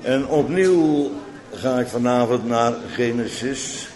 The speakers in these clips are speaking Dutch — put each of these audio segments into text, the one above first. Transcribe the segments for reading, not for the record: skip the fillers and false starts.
En opnieuw ga ik vanavond naar Genesis.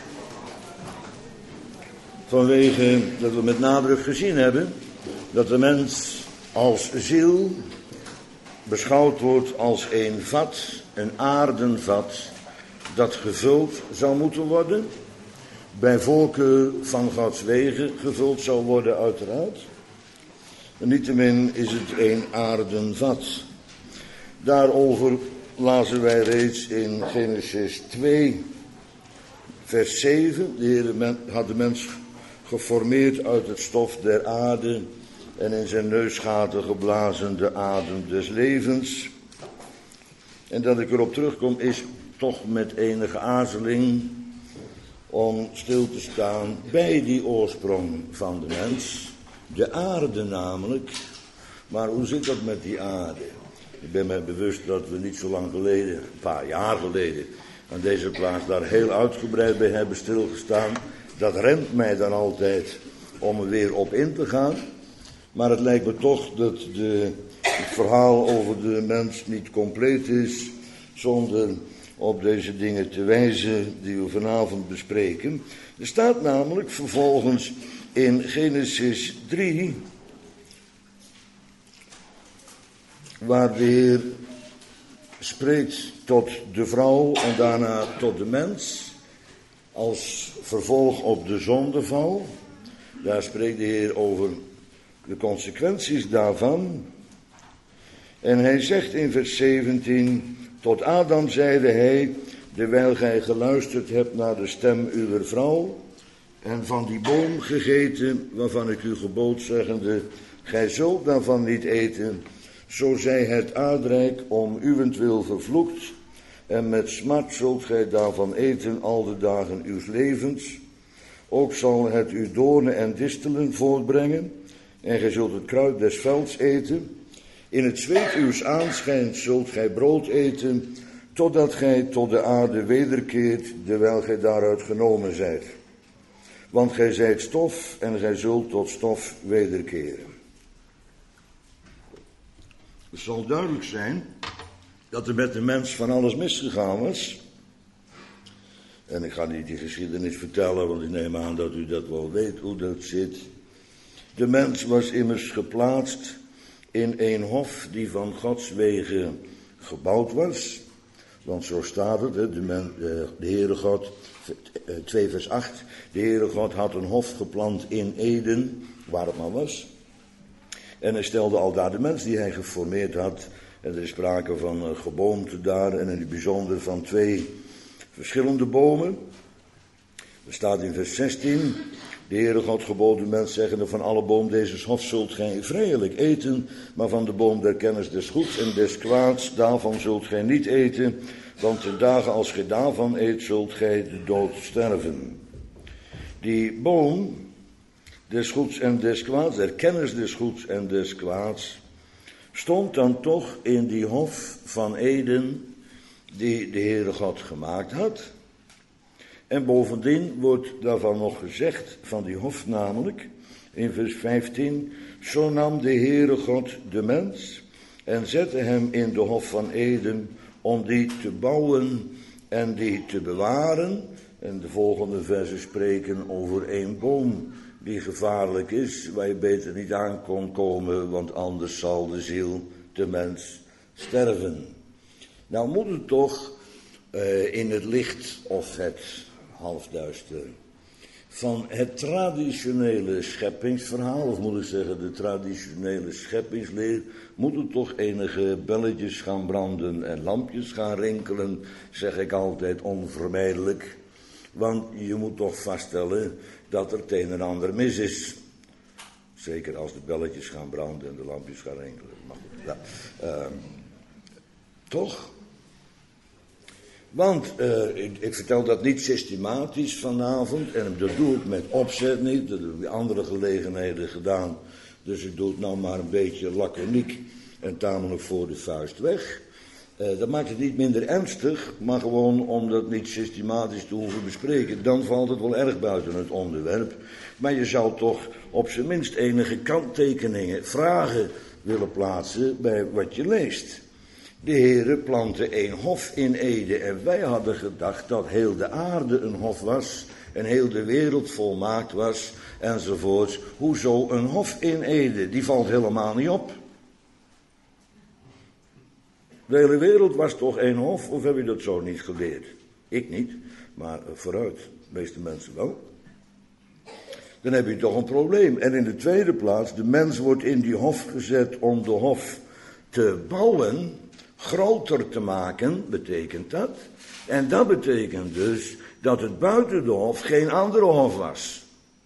Vanwege dat we met nadruk gezien hebben dat de mens als ziel beschouwd wordt als een vat, een aardenvat, dat gevuld zou moeten worden. Bij voorkeur van Gods wegen gevuld zou worden uiteraard. En niettemin is het een aardenvat. Daarover lazen wij reeds in Genesis 2, vers 7. De Heer had de mens geformeerd uit het stof der aarde en in zijn neusgaten geblazen de adem des levens. En dat ik erop terugkom is toch met enige aarzeling om stil te staan bij die oorsprong van de mens. De aarde namelijk. Maar hoe zit dat met die aarde? Ik ben mij bewust dat we niet zo lang geleden, een paar jaar geleden, aan deze plaats daar heel uitgebreid bij hebben stilgestaan. Dat remt mij dan altijd om er weer op in te gaan. Maar het lijkt me toch dat het verhaal over de mens niet compleet is zonder op deze dingen te wijzen die we vanavond bespreken. Er staat namelijk vervolgens in Genesis 3, waar de Heer spreekt tot de vrouw en daarna tot de mens, als vervolg op de zondeval. Daar spreekt de Heer over de consequenties daarvan. En hij zegt in vers 17, tot Adam zeide hij, dewijl gij geluisterd hebt naar de stem uwer vrouw, en van die boom gegeten, waarvan ik u gebood, zeggende, gij zult daarvan niet eten, zo zij het aardrijk om uwentwil vervloekt, en met smart zult gij daarvan eten al de dagen uws levens. Ook zal het u doornen en distelen voortbrengen, en gij zult het kruid des velds eten. In het zweet uws aanschijns zult gij brood eten, totdat gij tot de aarde wederkeert, terwijl gij daaruit genomen zijt. Want gij zijt stof, en gij zult tot stof wederkeren. Het zal duidelijk zijn dat er met de mens van alles misgegaan was. En ik ga niet die geschiedenis vertellen, want ik neem aan dat u dat wel weet hoe dat zit. De mens was immers geplaatst in een hof die van Gods wegen gebouwd was. Want zo staat het, de Heere God, 2 vers 8. De Heere God had een hof geplant in Eden, waar het maar was. En hij stelde al daar de mens die hij geformeerd had. En er is sprake van geboomte daar en in het bijzonder van 2 verschillende bomen. Er staat in vers 16, de Heere God gebood de mens zeggende, van alle boom deze hof zult gij vrijelijk eten, maar van de boom der kennis des goeds en des kwaads, daarvan zult gij niet eten, want de dagen als gij daarvan eet, zult gij de dood sterven. Die boom des goeds en des kwaads, der kennis des goeds en des kwaads, stond dan toch in die hof van Eden die de Heere God gemaakt had. En bovendien wordt daarvan nog gezegd, van die hof namelijk, in vers 15, zo nam de Heere God de mens en zette hem in de hof van Eden om die te bouwen en die te bewaren. En de volgende versen spreken over een boom die gevaarlijk is, waar je beter niet aan kon komen, want anders zal de ziel, de mens, sterven. Nou moet het toch in het licht of het halfduister van het traditionele scheppingsverhaal, of moet ik zeggen de traditionele scheppingsleer, moeten toch enige belletjes gaan branden en lampjes gaan rinkelen, zeg ik altijd onvermijdelijk. Want je moet toch vaststellen dat er het een en ander mis is. Zeker als de belletjes gaan branden en de lampjes gaan rinkelen. Maar goed, ja. Toch? Want ik vertel dat niet systematisch vanavond en dat doe ik met opzet niet. Dat heb ik bij andere gelegenheden gedaan. Dus ik doe het nou maar een beetje laconiek en tamelijk voor de vuist weg. Dat maakt het niet minder ernstig, maar gewoon om dat niet systematisch te hoeven bespreken. Dan valt het wel erg buiten het onderwerp. Maar je zou toch op zijn minst enige kanttekeningen, vragen willen plaatsen bij wat je leest. De Heere plantte een hof in Ede en wij hadden gedacht dat heel de aarde een hof was en heel de wereld volmaakt was enzovoorts. Hoezo een hof in Ede? Die valt helemaal niet op. De hele wereld was toch één hof, of heb je dat zo niet geleerd? Ik niet, maar vooruit, de meeste mensen wel. Dan heb je toch een probleem. En in de tweede plaats, de mens wordt in die hof gezet om de hof te bouwen, groter te maken, betekent dat. En dat betekent dus dat het buiten de hof geen andere hof was.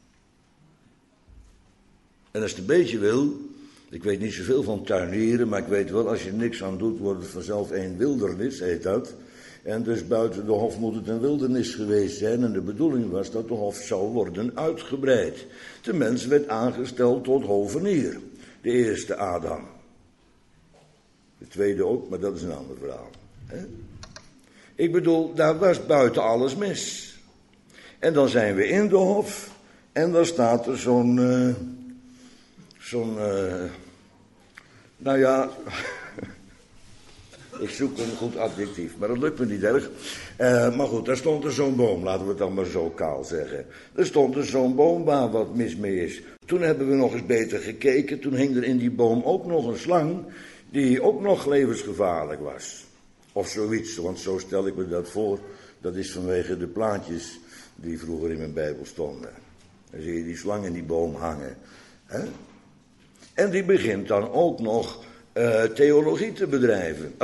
En als je het een beetje wil, ik weet niet zoveel van tuinieren, maar ik weet wel, als je er niks aan doet, wordt het vanzelf een wildernis, heet dat. En dus buiten de hof moet het een wildernis geweest zijn. En de bedoeling was dat de hof zou worden uitgebreid. De mens werd aangesteld tot hovenier. De eerste Adam. De tweede ook, maar dat is een ander verhaal. Ik bedoel, daar was buiten alles mis. En dan zijn we in de hof. En dan staat er zo'n nou ja... Ik zoek een goed adjectief, maar dat lukt me niet erg. Maar goed, daar stond er zo'n boom, laten we het dan maar zo kaal zeggen. Er stond er zo'n boom waar wat mis mee is. Toen hebben we nog eens beter gekeken, toen hing er in die boom ook nog een slang, die ook nog levensgevaarlijk was. Of zoiets, want zo stel ik me dat voor. Dat is vanwege de plaatjes die vroeger in mijn Bijbel stonden. Dan zie je die slang in die boom hangen. Hè? En die begint dan ook nog theologie te bedrijven.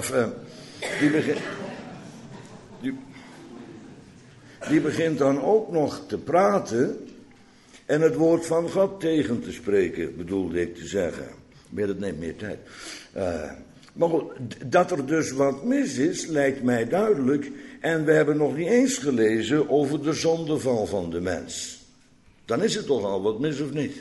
Die begint dan ook nog te praten en het woord van God tegen te spreken, bedoelde ik te zeggen. Maar dat neemt meer tijd. Maar goed, dat er dus wat mis is, lijkt mij duidelijk. En we hebben nog niet eens gelezen over de zondeval van de mens. Dan is het toch al wat mis of niet?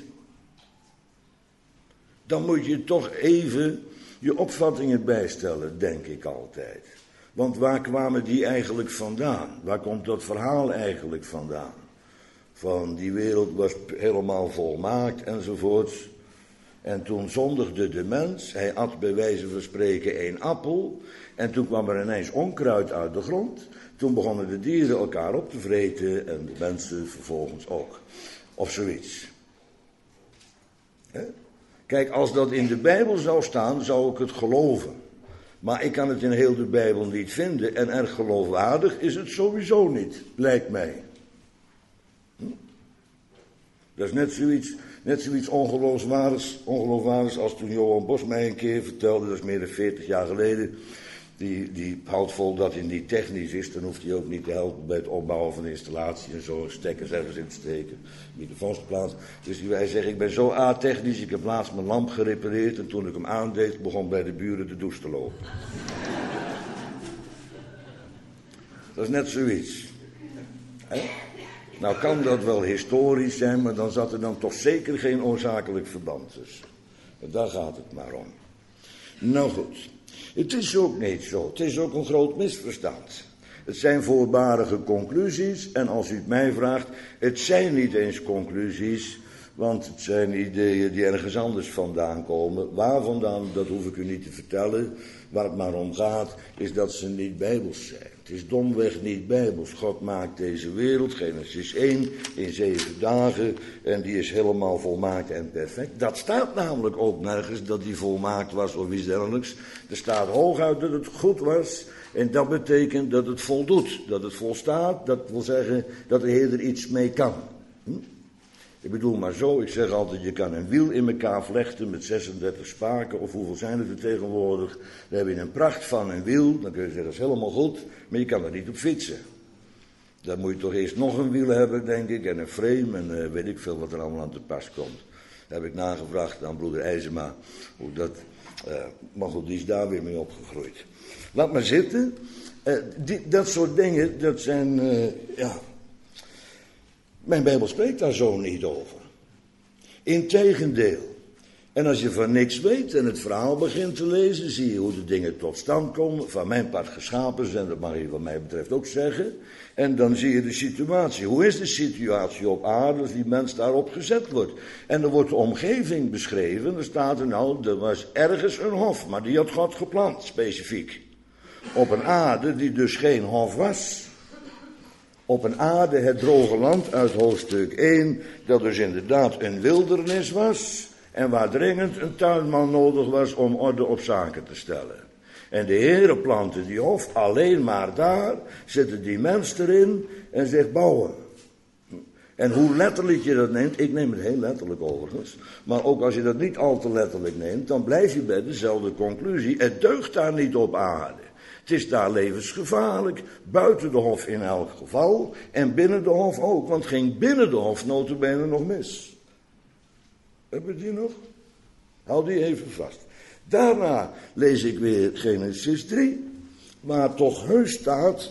Dan moet je toch even je opvattingen bijstellen, denk ik altijd. Want waar kwamen die eigenlijk vandaan? Waar komt dat verhaal eigenlijk vandaan? Van die wereld was helemaal volmaakt enzovoorts. En toen zondigde de mens, hij at bij wijze van spreken 1 appel. En toen kwam er ineens onkruid uit de grond. Toen begonnen de dieren elkaar op te vreten en de mensen vervolgens ook. Of zoiets. Kijk, als dat in de Bijbel zou staan, zou ik het geloven. Maar ik kan het in heel de Bijbel niet vinden. En erg geloofwaardig is het sowieso niet, lijkt mij. Dat is net zoiets ongeloofwaardigs als toen Johan Bos mij een keer vertelde, dat is meer dan 40 jaar geleden. Die houdt vol dat hij niet technisch is, dan hoeft hij ook niet te helpen bij het opbouwen van de installatie en zo, stekkers ergens in te steken, microfoons te plaatsen. Dus hij zegt, ik ben zo a-technisch, ik heb laatst mijn lamp gerepareerd en toen ik hem aandeed, begon bij de buren de douche te lopen. Dat is net zoiets. Nou kan dat wel historisch zijn, maar dan zat er dan toch zeker geen oorzakelijk verband tussen. Daar gaat het maar om. Nou goed. Het is ook niet zo. Het is ook een groot misverstand. Het zijn voorbarige conclusies. En als u het mij vraagt, het zijn niet eens conclusies. Want het zijn ideeën die ergens anders vandaan komen. Waar vandaan, dat hoef ik u niet te vertellen. Waar het maar om gaat, is dat ze niet bijbels zijn. Het is domweg niet bijbels. God maakt deze wereld, Genesis 1, in 7 dagen. En die is helemaal volmaakt en perfect. Dat staat namelijk ook nergens dat die volmaakt was of iets dergelijks. Er staat hooguit dat het goed was. En dat betekent dat het voldoet. Dat het volstaat, dat wil zeggen dat de Heer er iets mee kan. Ik bedoel maar zo, ik zeg altijd, je kan een wiel in elkaar vlechten met 36 spaken, of hoeveel zijn het er tegenwoordig. Dan heb je een pracht van een wiel, dan kun je zeggen, dat is helemaal goed, maar je kan er niet op fietsen. Dan moet je toch eerst nog een wiel hebben, denk ik, en een frame, en weet ik veel wat er allemaal aan te pas komt. Dat heb ik nagevraagd aan broeder IJzema, hoe dat, maar goed, die is daar weer mee opgegroeid. Laat maar zitten, dat soort dingen, dat zijn, mijn Bijbel spreekt daar zo niet over. Integendeel, En als je van niks weet en het verhaal begint te lezen, zie je hoe de dingen tot stand komen, van mijn part geschapen zijn, dat mag je wat mij betreft ook zeggen. En dan zie je de situatie. Hoe is de situatie op aarde als die mens daarop gezet wordt? En er wordt de omgeving beschreven, er staat er nou, er was ergens een hof, maar die had God gepland, specifiek. Op een aarde die dus geen hof was. Op een aarde, het droge land uit hoofdstuk 1, dat dus inderdaad een wildernis was. En waar dringend een tuinman nodig was om orde op zaken te stellen. En de Heere plantte die hof, alleen maar daar zette die mens erin en zegt bouwen. En hoe letterlijk je dat neemt, ik neem het heel letterlijk overigens, maar ook als je dat niet al te letterlijk neemt, dan blijf je bij dezelfde conclusie. Het deugt daar niet op aarde. Het is daar levensgevaarlijk, buiten de hof in elk geval en binnen de hof ook, want het ging binnen de hof nota bene nog mis. Hebben we die nog? Hou die even vast. Daarna lees ik weer Genesis 3, waar toch heus staat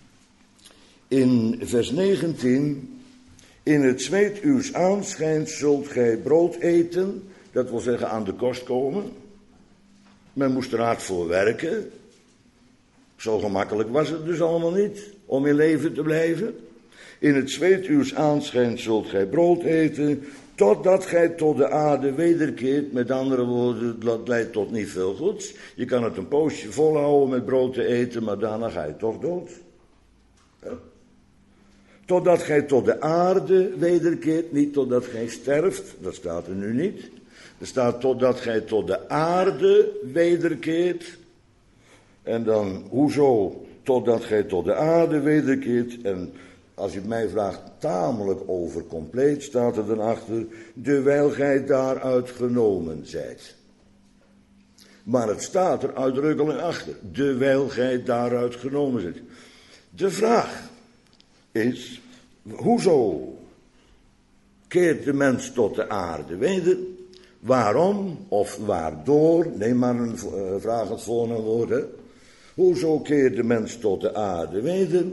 in vers 19, in het zweet uws aanschijns zult gij brood eten, dat wil zeggen aan de kost komen. Men moest er hard voor werken. Zo gemakkelijk was het dus allemaal niet om in leven te blijven. In het zweet uws aanschijns zult gij brood eten, totdat gij tot de aarde wederkeert. Met andere woorden, dat leidt tot niet veel goeds. Je kan het een poosje volhouden met brood te eten, maar daarna ga je toch dood. Ja. Totdat gij tot de aarde wederkeert, niet totdat gij sterft, dat staat er nu niet. Er staat totdat gij tot de aarde wederkeert. En dan, hoezo? Totdat gij tot de aarde wederkeert. En als je mij vraagt, tamelijk overcompleet staat er dan achter, dewijl gij daaruit genomen zijt. Maar het staat er uitdrukkelijk achter, dewijl gij daaruit genomen zijt. De vraag is, hoezo keert de mens tot de aarde weder? Waarom of waardoor? Neem maar een vraag het voornaamwoord, hè. Hoezo keert de mens tot de aarde weder?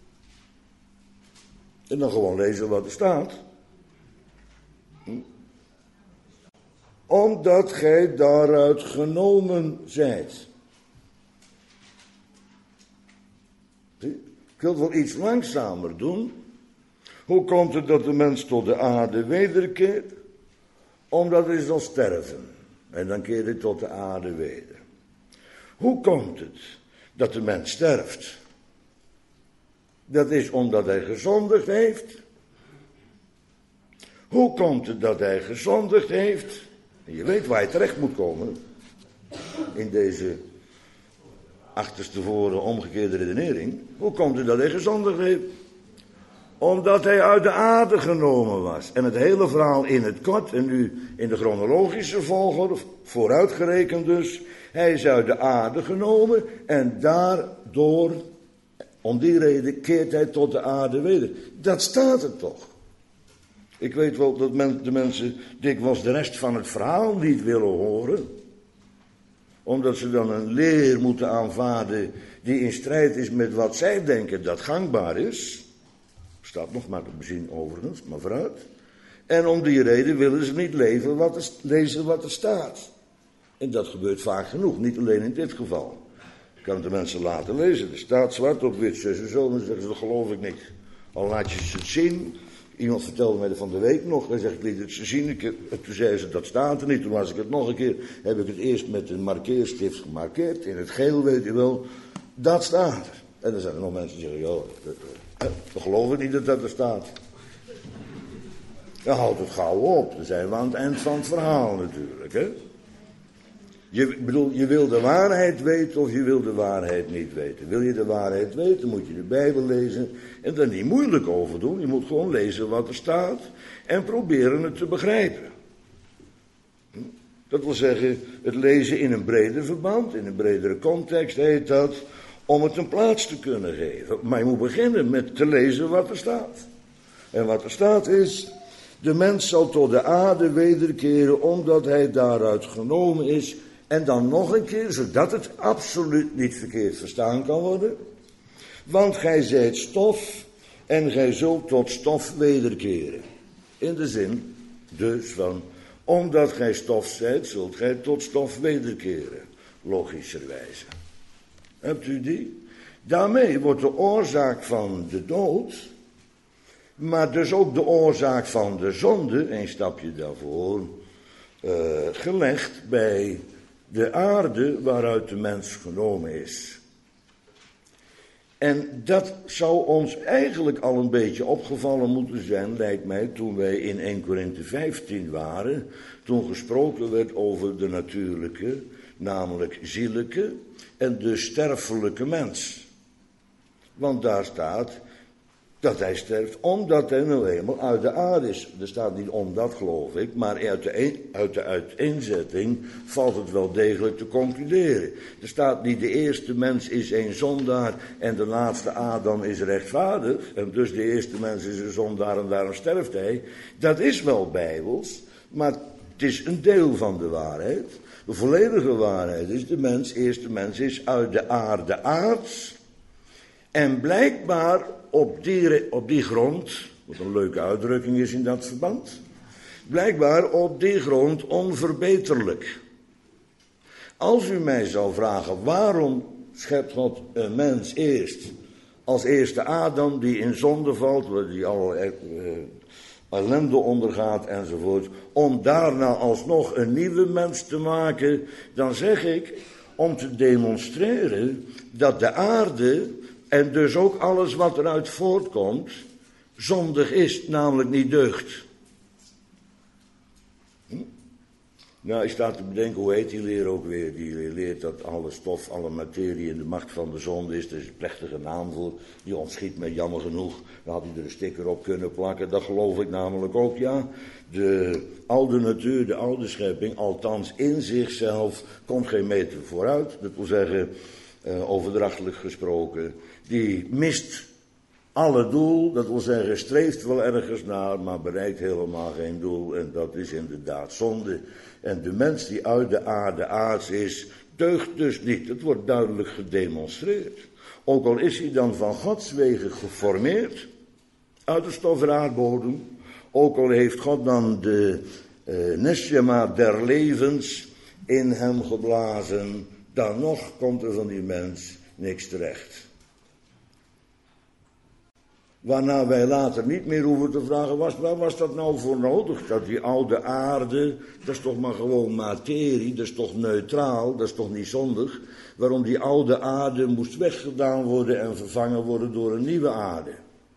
En dan gewoon lezen wat er staat. Omdat gij daaruit genomen zijt. Ik wil het wel iets langzamer doen. Hoe komt het dat de mens tot de aarde wederkeert? Omdat hij zal sterven. En dan keert hij tot de aarde weder. Hoe komt het dat de mens sterft? Dat is omdat hij gezondigd heeft. Hoe komt het dat hij gezondigd heeft? En je weet waar je terecht moet komen. In deze achterstevoren omgekeerde redenering. Hoe komt het dat hij gezondigd heeft? Omdat hij uit de aarde genomen was. En het hele verhaal in het kort, en nu in de chronologische volgorde, vooruitgerekend dus. Hij is uit de aarde genomen en daardoor, om die reden, keert hij tot de aarde weder. Dat staat er toch. Ik weet wel dat de mensen dikwijls de rest van het verhaal niet willen horen. Omdat ze dan een leer moeten aanvaarden die in strijd is met wat zij denken dat gangbaar is. Staat nog maar te bezien overigens, maar vooruit. En om die reden willen ze niet lezen wat er staat. En dat gebeurt vaak genoeg, niet alleen in dit geval. Ik kan het de mensen laten lezen. Er staat zwart op wit, zus en zo. En dan zeggen ze, dat geloof ik niet. Al laat je ze het zien. Iemand vertelde mij van de week nog. Hij zegt, ik liet het ze zien. Toen zei ze, dat staat er niet. Toen las ik het nog een keer. Heb ik het eerst met een markeerstift gemarkeerd. In het geel, weet je wel. Dat staat er. En dan zijn er nog mensen die zeggen, joh, dat geloof ik niet dat dat er staat. Dan houdt het gauw op. Dan zijn we aan het eind van het verhaal natuurlijk, hè. Je wil de waarheid weten of je wil de waarheid niet weten. Wil je de waarheid weten, moet je de Bijbel lezen en daar niet moeilijk over doen. Je moet gewoon lezen wat er staat en proberen het te begrijpen. Dat wil zeggen, het lezen in een breder verband, in een bredere context heet dat, om het een plaats te kunnen geven. Maar je moet beginnen met te lezen wat er staat. En wat er staat is, de mens zal tot de aarde wederkeren omdat hij daaruit genomen is. En dan nog een keer, zodat het absoluut niet verkeerd verstaan kan worden. Want gij zijt stof en gij zult tot stof wederkeren. In de zin dus van, Omdat gij stof zijt, zult gij tot stof wederkeren, logischerwijze. Hebt u die? Daarmee wordt de oorzaak van de dood, maar dus ook de oorzaak van de zonde, een stapje daarvoor, gelegd bij de aarde waaruit de mens genomen is. En dat zou ons eigenlijk al een beetje opgevallen moeten zijn, lijkt mij, toen wij in 1 Korinthe 15 waren, toen gesproken werd over de natuurlijke, namelijk zielijke, en de sterfelijke mens. Want daar staat dat hij sterft omdat hij nou eenmaal uit de aarde is. Er staat niet omdat, geloof ik, maar uit de uiteenzetting valt het wel degelijk te concluderen. Er staat niet de eerste mens is een zondaar en de laatste Adam is rechtvaardig. En dus de eerste mens is een zondaar en daarom sterft hij. Dat is wel bijbels, maar het is een deel van de waarheid. De volledige waarheid is de eerste mens is uit de aarde aards. En blijkbaar op die grond, wat een leuke uitdrukking is in dat verband, blijkbaar op die grond onverbeterlijk. Als u mij zou vragen, waarom schept God een mens eerst, als eerste Adam die in zonde valt, die allerlei ellende ondergaat enzovoort, om daarna alsnog een nieuwe mens te maken, dan zeg ik, om te demonstreren dat de aarde en dus ook alles wat eruit voortkomt, zondig is, namelijk niet deugt. Nou, ik sta te bedenken, hoe heet die leer ook weer? Die leert dat alle stof, alle materie in de macht van de zonde is. Er is een plechtige naam voor. Die ontschiet me jammer genoeg. Dan had hij er een sticker op kunnen plakken. Dat geloof ik namelijk ook, ja. De oude natuur, de oude schepping, althans in zichzelf, komt geen meter vooruit. Dat wil zeggen, overdrachtelijk gesproken, die mist alle doel, dat wil zeggen, streeft wel ergens naar, maar bereikt helemaal geen doel. En dat is inderdaad zonde. En de mens die uit de aarde aards is, deugt dus niet. Het wordt duidelijk gedemonstreerd. Ook al is hij dan van Gods wegen geformeerd, uit de stof en aardbodem. Ook al heeft God dan de neshama der levens in hem geblazen, dan nog komt er van die mens niks terecht. Waarna wij later niet meer hoeven te vragen, waar was dat nou voor nodig? Dat die oude aarde, dat is toch maar gewoon materie, dat is toch neutraal, dat is toch niet zondig? Waarom die oude aarde moest weggedaan worden en vervangen worden door een nieuwe aarde?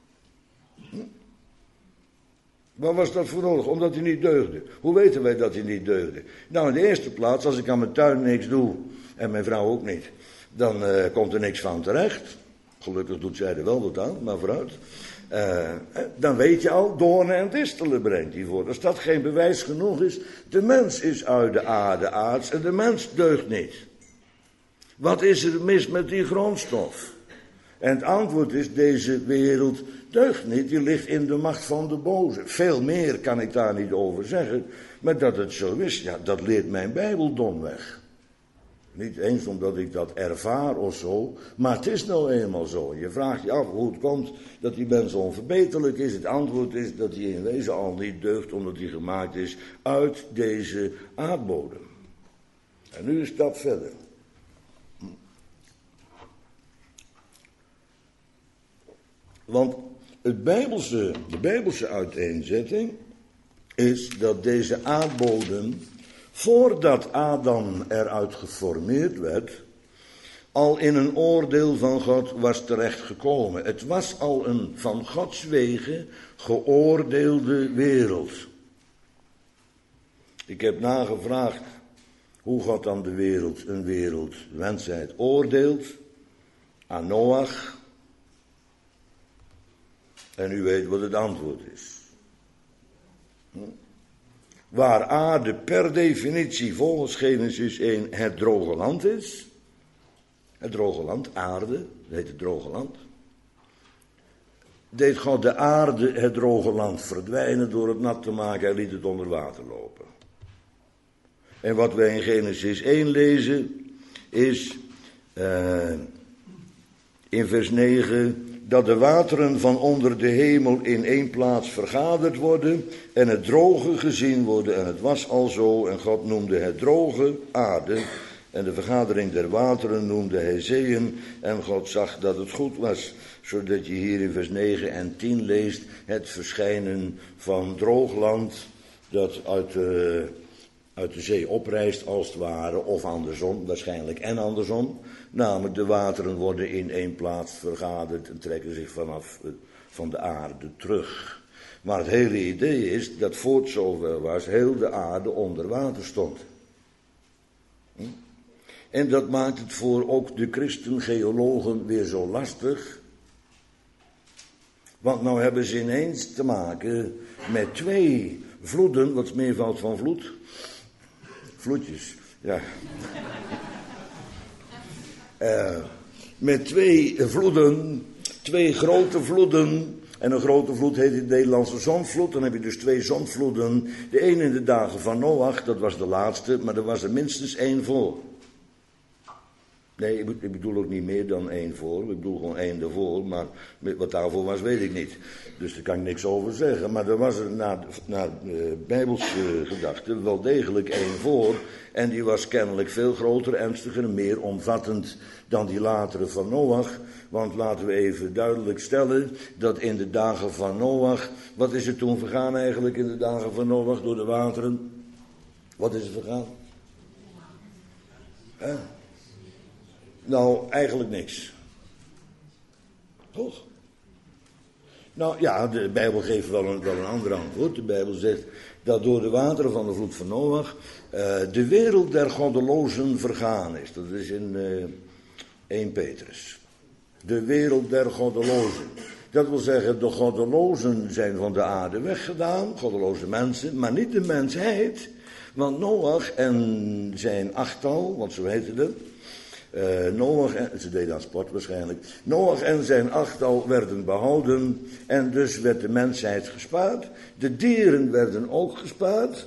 Waar was dat voor nodig? Omdat hij niet deugde. Hoe weten wij dat hij niet deugde? Nou, in de eerste plaats, als ik aan mijn tuin niks doe, en mijn vrouw ook niet, dan komt er niks van terecht. Gelukkig doet zij er wel wat aan, maar vooruit. Dan weet je al, doornen en distelen brengt hij voor. Als dat geen bewijs genoeg is, de mens is uit de aarde aards en de mens deugt niet. Wat is er mis met die grondstof? En het antwoord is, deze wereld deugt niet, die ligt in de macht van de boze. Veel meer kan ik daar niet over zeggen, maar dat het zo is, ja, dat leert mijn Bijbel domweg. Niet eens omdat ik dat ervaar of zo, maar het is nou eenmaal zo. Je vraagt je af hoe het komt dat die mens onverbeterlijk is. Het antwoord is dat hij in wezen al niet deugt, omdat hij gemaakt is uit deze aardbodem. En nu een stap verder. Want de Bijbelse uiteenzetting is dat deze aardbodem, voordat Adam eruit geformeerd werd, al in een oordeel van God was terechtgekomen. Het was al een van Gods wegen geoordeelde wereld. Ik heb nagevraagd hoe God dan een wereld, mensheid, oordeelt aan Noach. En u weet wat het antwoord is. Waar aarde per definitie volgens Genesis 1 het droge land is. Het droge land, aarde, dat heet het droge land. Deed God de aarde, het droge land, verdwijnen door het nat te maken. Hij liet het onder water lopen. En wat wij in Genesis 1 lezen is in vers 9 dat de wateren van onder de hemel in één plaats vergaderd worden en het droge gezien worden. En het was al zo, en God noemde het droge aarde, en de vergadering der wateren noemde hij zeeën, en God zag dat het goed was. Zodat je hier in vers 9 en 10 leest het verschijnen van droog land dat uit de zee oprijst als het ware, of andersom, waarschijnlijk en andersom. Namelijk de wateren worden in één plaats vergaderd en trekken zich van de aarde terug. Maar het hele idee is dat voor het zover was, heel de aarde onder water stond. En dat maakt het voor ook de christengeologen weer zo lastig. Want nou hebben ze ineens te maken met twee vloeden, wat is meervoud van vloed? Vloedjes, ja. Met twee vloeden, twee grote vloeden. En een grote vloed heet in het Nederlandse zondvloed. Dan heb je dus twee zondvloeden. De ene in de dagen van Noach, dat was de laatste, maar er was er minstens één voor. Nee, ik bedoel ook niet meer dan één voor. Ik bedoel gewoon één ervoor, maar wat daarvoor was weet ik niet. Dus daar kan ik niks over zeggen. Maar er was er naar Bijbelse gedachten wel degelijk één voor. En die was kennelijk veel groter, ernstiger en meer omvattend dan die latere van Noach. Want laten we even duidelijk stellen dat in de dagen van Noach... Wat is er toen vergaan eigenlijk in de dagen van Noach door de wateren? Wat is er vergaan? Nou, eigenlijk niks. Toch? Nou ja, de Bijbel geeft wel een ander antwoord. De Bijbel zegt dat door de wateren van de vloed van Noach de wereld der goddelozen vergaan is. Dat is in 1 Petrus. De wereld der goddelozen. Dat wil zeggen, de goddelozen zijn van de aarde weggedaan, goddeloze mensen, maar niet de mensheid. Want Noach en zijn achttal, want zo heette het. Noach en, ze deden aan sport waarschijnlijk. Noach en zijn achttal werden behouden en dus werd de mensheid gespaard. De dieren werden ook gespaard.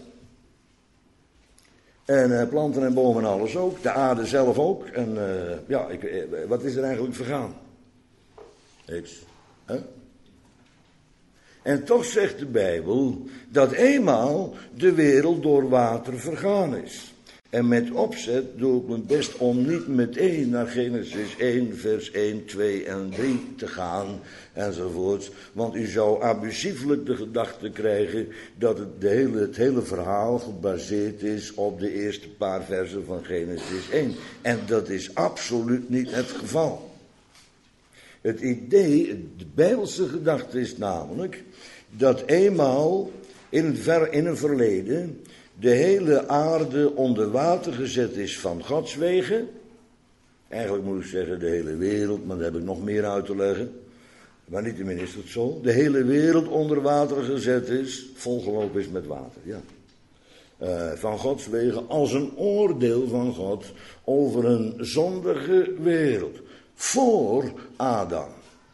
En planten en bomen en alles ook. De aarde zelf ook. En wat is er eigenlijk vergaan? Niks. Huh? En toch zegt de Bijbel dat eenmaal de wereld door water vergaan is. En met opzet doe ik mijn best om niet meteen naar Genesis 1, vers 1, 2 en 3 te gaan, enzovoorts. Want u zou abusieflijk de gedachte krijgen dat het hele verhaal gebaseerd is op de eerste paar versen van Genesis 1. En dat is absoluut niet het geval. Het idee, de Bijbelse gedachte is namelijk dat eenmaal in een verleden de hele aarde onder water gezet is van Gods wegen. Eigenlijk moet ik zeggen de hele wereld, maar daar heb ik nog meer uit te leggen. Maar niettemin is het zo. De hele wereld onder water gezet is, volgelopen is met water, ja. Van Gods wegen als een oordeel van God over een zondige wereld. Voor Adam.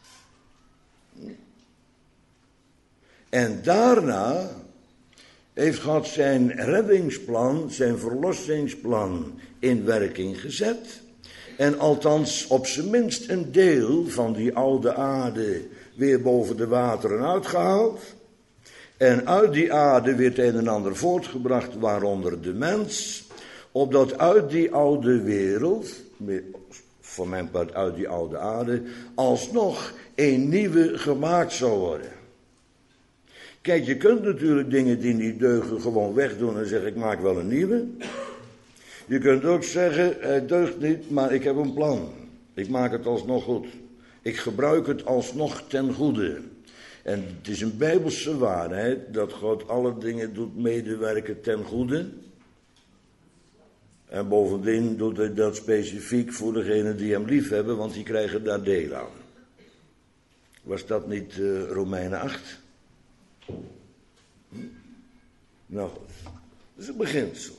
En daarna heeft God zijn reddingsplan, zijn verlossingsplan in werking gezet. En althans op zijn minst een deel van die oude aarde weer boven de wateren uitgehaald. En uit die aarde weer het een en ander voortgebracht, waaronder de mens. Opdat uit die oude wereld, voor mijn part uit die oude aarde, alsnog een nieuwe gemaakt zou worden. Kijk, je kunt natuurlijk dingen die niet deugen gewoon wegdoen en zeggen ik maak wel een nieuwe. Je kunt ook zeggen het deugt niet, maar ik heb een plan. Ik maak het alsnog goed. Ik gebruik het alsnog ten goede. En het is een Bijbelse waarheid dat God alle dingen doet medewerken ten goede. En bovendien doet hij dat specifiek voor degenen die hem lief hebben, want die krijgen daar deel aan. Was dat niet Romeinen 8? Nou goed, dat is een beginsel.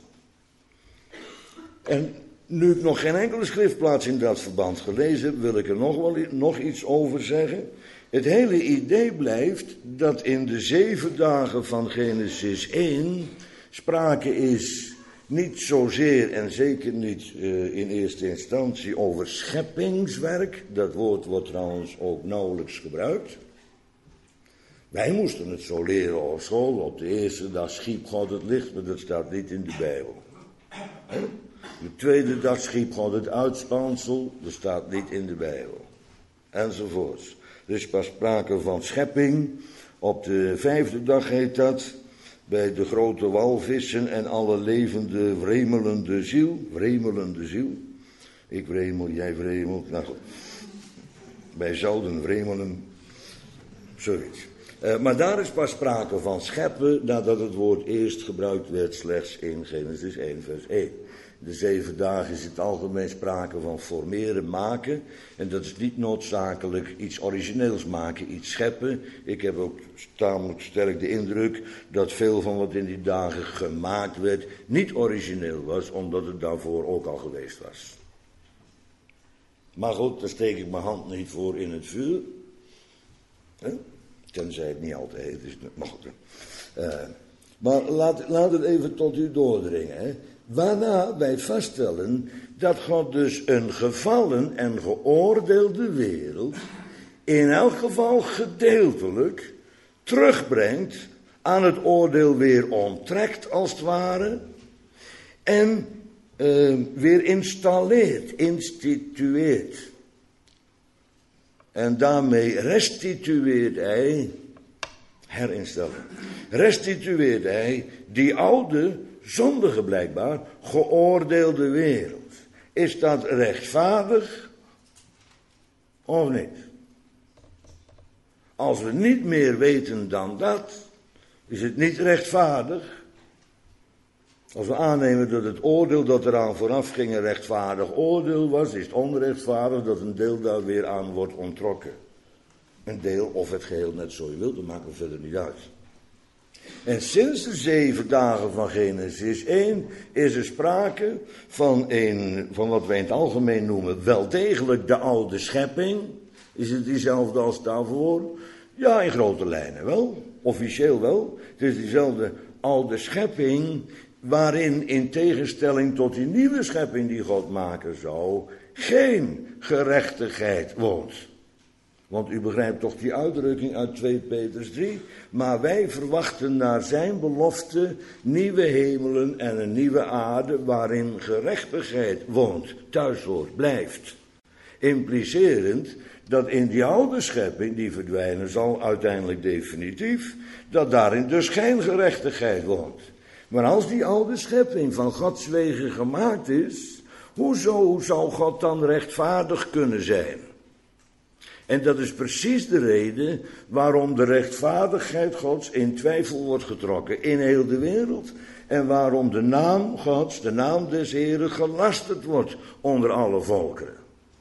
En nu ik nog geen enkele schriftplaats in dat verband gelezen heb, wil ik er nog iets over zeggen. Het hele idee blijft dat in de 7 dagen van Genesis 1 sprake is niet zozeer en zeker niet in eerste instantie over scheppingswerk. Dat woord wordt trouwens ook nauwelijks gebruikt. Wij moesten het zo leren op school. Op de eerste dag schiep God het licht, maar dat staat niet in de Bijbel. De tweede dag schiep God het uitspansel, dat staat niet in de Bijbel. Enzovoorts. Er is pas sprake van schepping. Op de 5e dag heet dat. Bij de grote walvissen en alle levende vremelende ziel. Vremelende ziel. Ik wremel, jij vremelt. Nou goed. Wij zouden vremelen. Zoiets. Maar daar is pas sprake van scheppen, nadat het woord eerst gebruikt werd slechts in Genesis 1 vers 1. De 7 dagen is in het algemeen sprake van formeren, maken. En dat is niet noodzakelijk iets origineels maken, iets scheppen. Ik heb ook tamelijk sterk de indruk dat veel van wat in die dagen gemaakt werd niet origineel was, omdat het daarvoor ook al geweest was. Maar goed, daar steek ik mijn hand niet voor in het vuur. Tenzij het niet altijd is. Maar goed. Maar laat het even tot u doordringen. Hè. Waarna wij vaststellen dat God dus een gevallen en geoordeelde wereld in elk geval gedeeltelijk terugbrengt, aan het oordeel weer onttrekt als het ware en weer installeert, institueert. En daarmee restitueert hij, herinstellen, restitueert hij die oude, zondige blijkbaar, geoordeelde wereld. Is dat rechtvaardig of niet? Als we niet meer weten dan dat, is het niet rechtvaardig. Als we aannemen dat het oordeel dat eraan vooraf ging een rechtvaardig oordeel was, is het onrechtvaardig dat een deel daar weer aan wordt onttrokken. Een deel of het geheel, net zo je wilt, dat maakt me verder niet uit. En sinds de 7 dagen van Genesis 1 is er sprake van wat wij in het algemeen noemen wel degelijk de oude schepping. Is het diezelfde als daarvoor? Ja, in grote lijnen wel. Officieel wel. Het is diezelfde oude schepping waarin in tegenstelling tot die nieuwe schepping die God maken zou, geen gerechtigheid woont. Want u begrijpt toch die uitdrukking uit 2 Petrus 3. Maar wij verwachten naar zijn belofte nieuwe hemelen en een nieuwe aarde waarin gerechtigheid woont, thuis hoort, blijft. Implicerend dat in die oude schepping, die verdwijnen zal uiteindelijk definitief, dat daarin dus geen gerechtigheid woont. Maar als die oude schepping van Gods wegen gemaakt is, hoezo zou God dan rechtvaardig kunnen zijn? En dat is precies de reden waarom de rechtvaardigheid Gods in twijfel wordt getrokken in heel de wereld. En waarom de naam Gods, de naam des Heren, gelasterd wordt onder alle volkeren.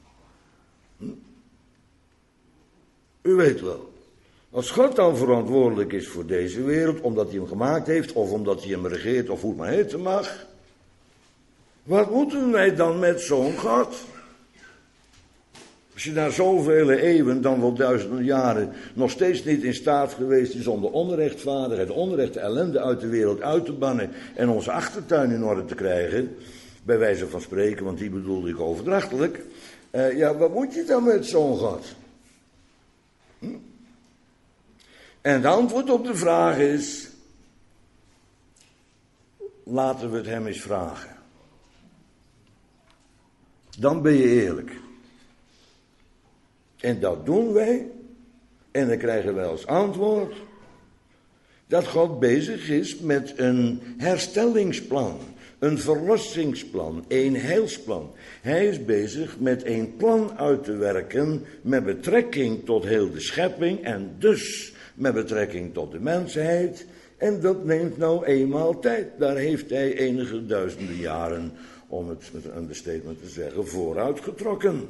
U weet wel. Als God dan verantwoordelijk is voor deze wereld, omdat hij hem gemaakt heeft, of omdat hij hem regeert, of hoe het maar heten mag. Wat moeten wij dan met zo'n God? Als je na zoveel eeuwen, dan wel duizenden jaren, nog steeds niet in staat geweest is om de onrechtvaardigheid, de onrechte ellende uit de wereld uit te bannen en onze achtertuin in orde te krijgen, bij wijze van spreken, want die bedoelde ik overdrachtelijk. Wat moet je dan met zo'n God? En het antwoord op de vraag is, laten we het hem eens vragen. Dan ben je eerlijk. En dat doen wij. En dan krijgen wij als antwoord dat God bezig is met een herstellingsplan, een verlossingsplan, een heilsplan. Hij is bezig met een plan uit te werken met betrekking tot heel de schepping en dus met betrekking tot de mensheid. En dat neemt nou eenmaal tijd. Daar heeft hij enige duizenden jaren, om het met een understatement te zeggen, vooruitgetrokken.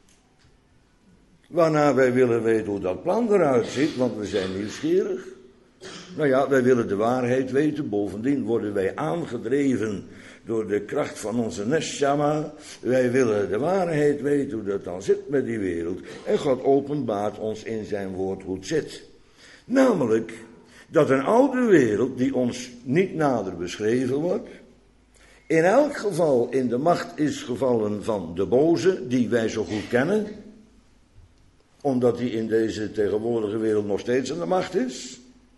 Waarna wij willen weten hoe dat plan eruit ziet, want we zijn nieuwsgierig. Nou ja, wij willen de waarheid weten. Bovendien worden wij aangedreven door de kracht van onze neshama. Wij willen de waarheid weten hoe dat dan zit met die wereld. En God openbaart ons in zijn woord hoe het zit. Namelijk dat een oude wereld die ons niet nader beschreven wordt, in elk geval in de macht is gevallen van de boze, die wij zo goed kennen, omdat hij in deze tegenwoordige wereld nog steeds aan de macht is.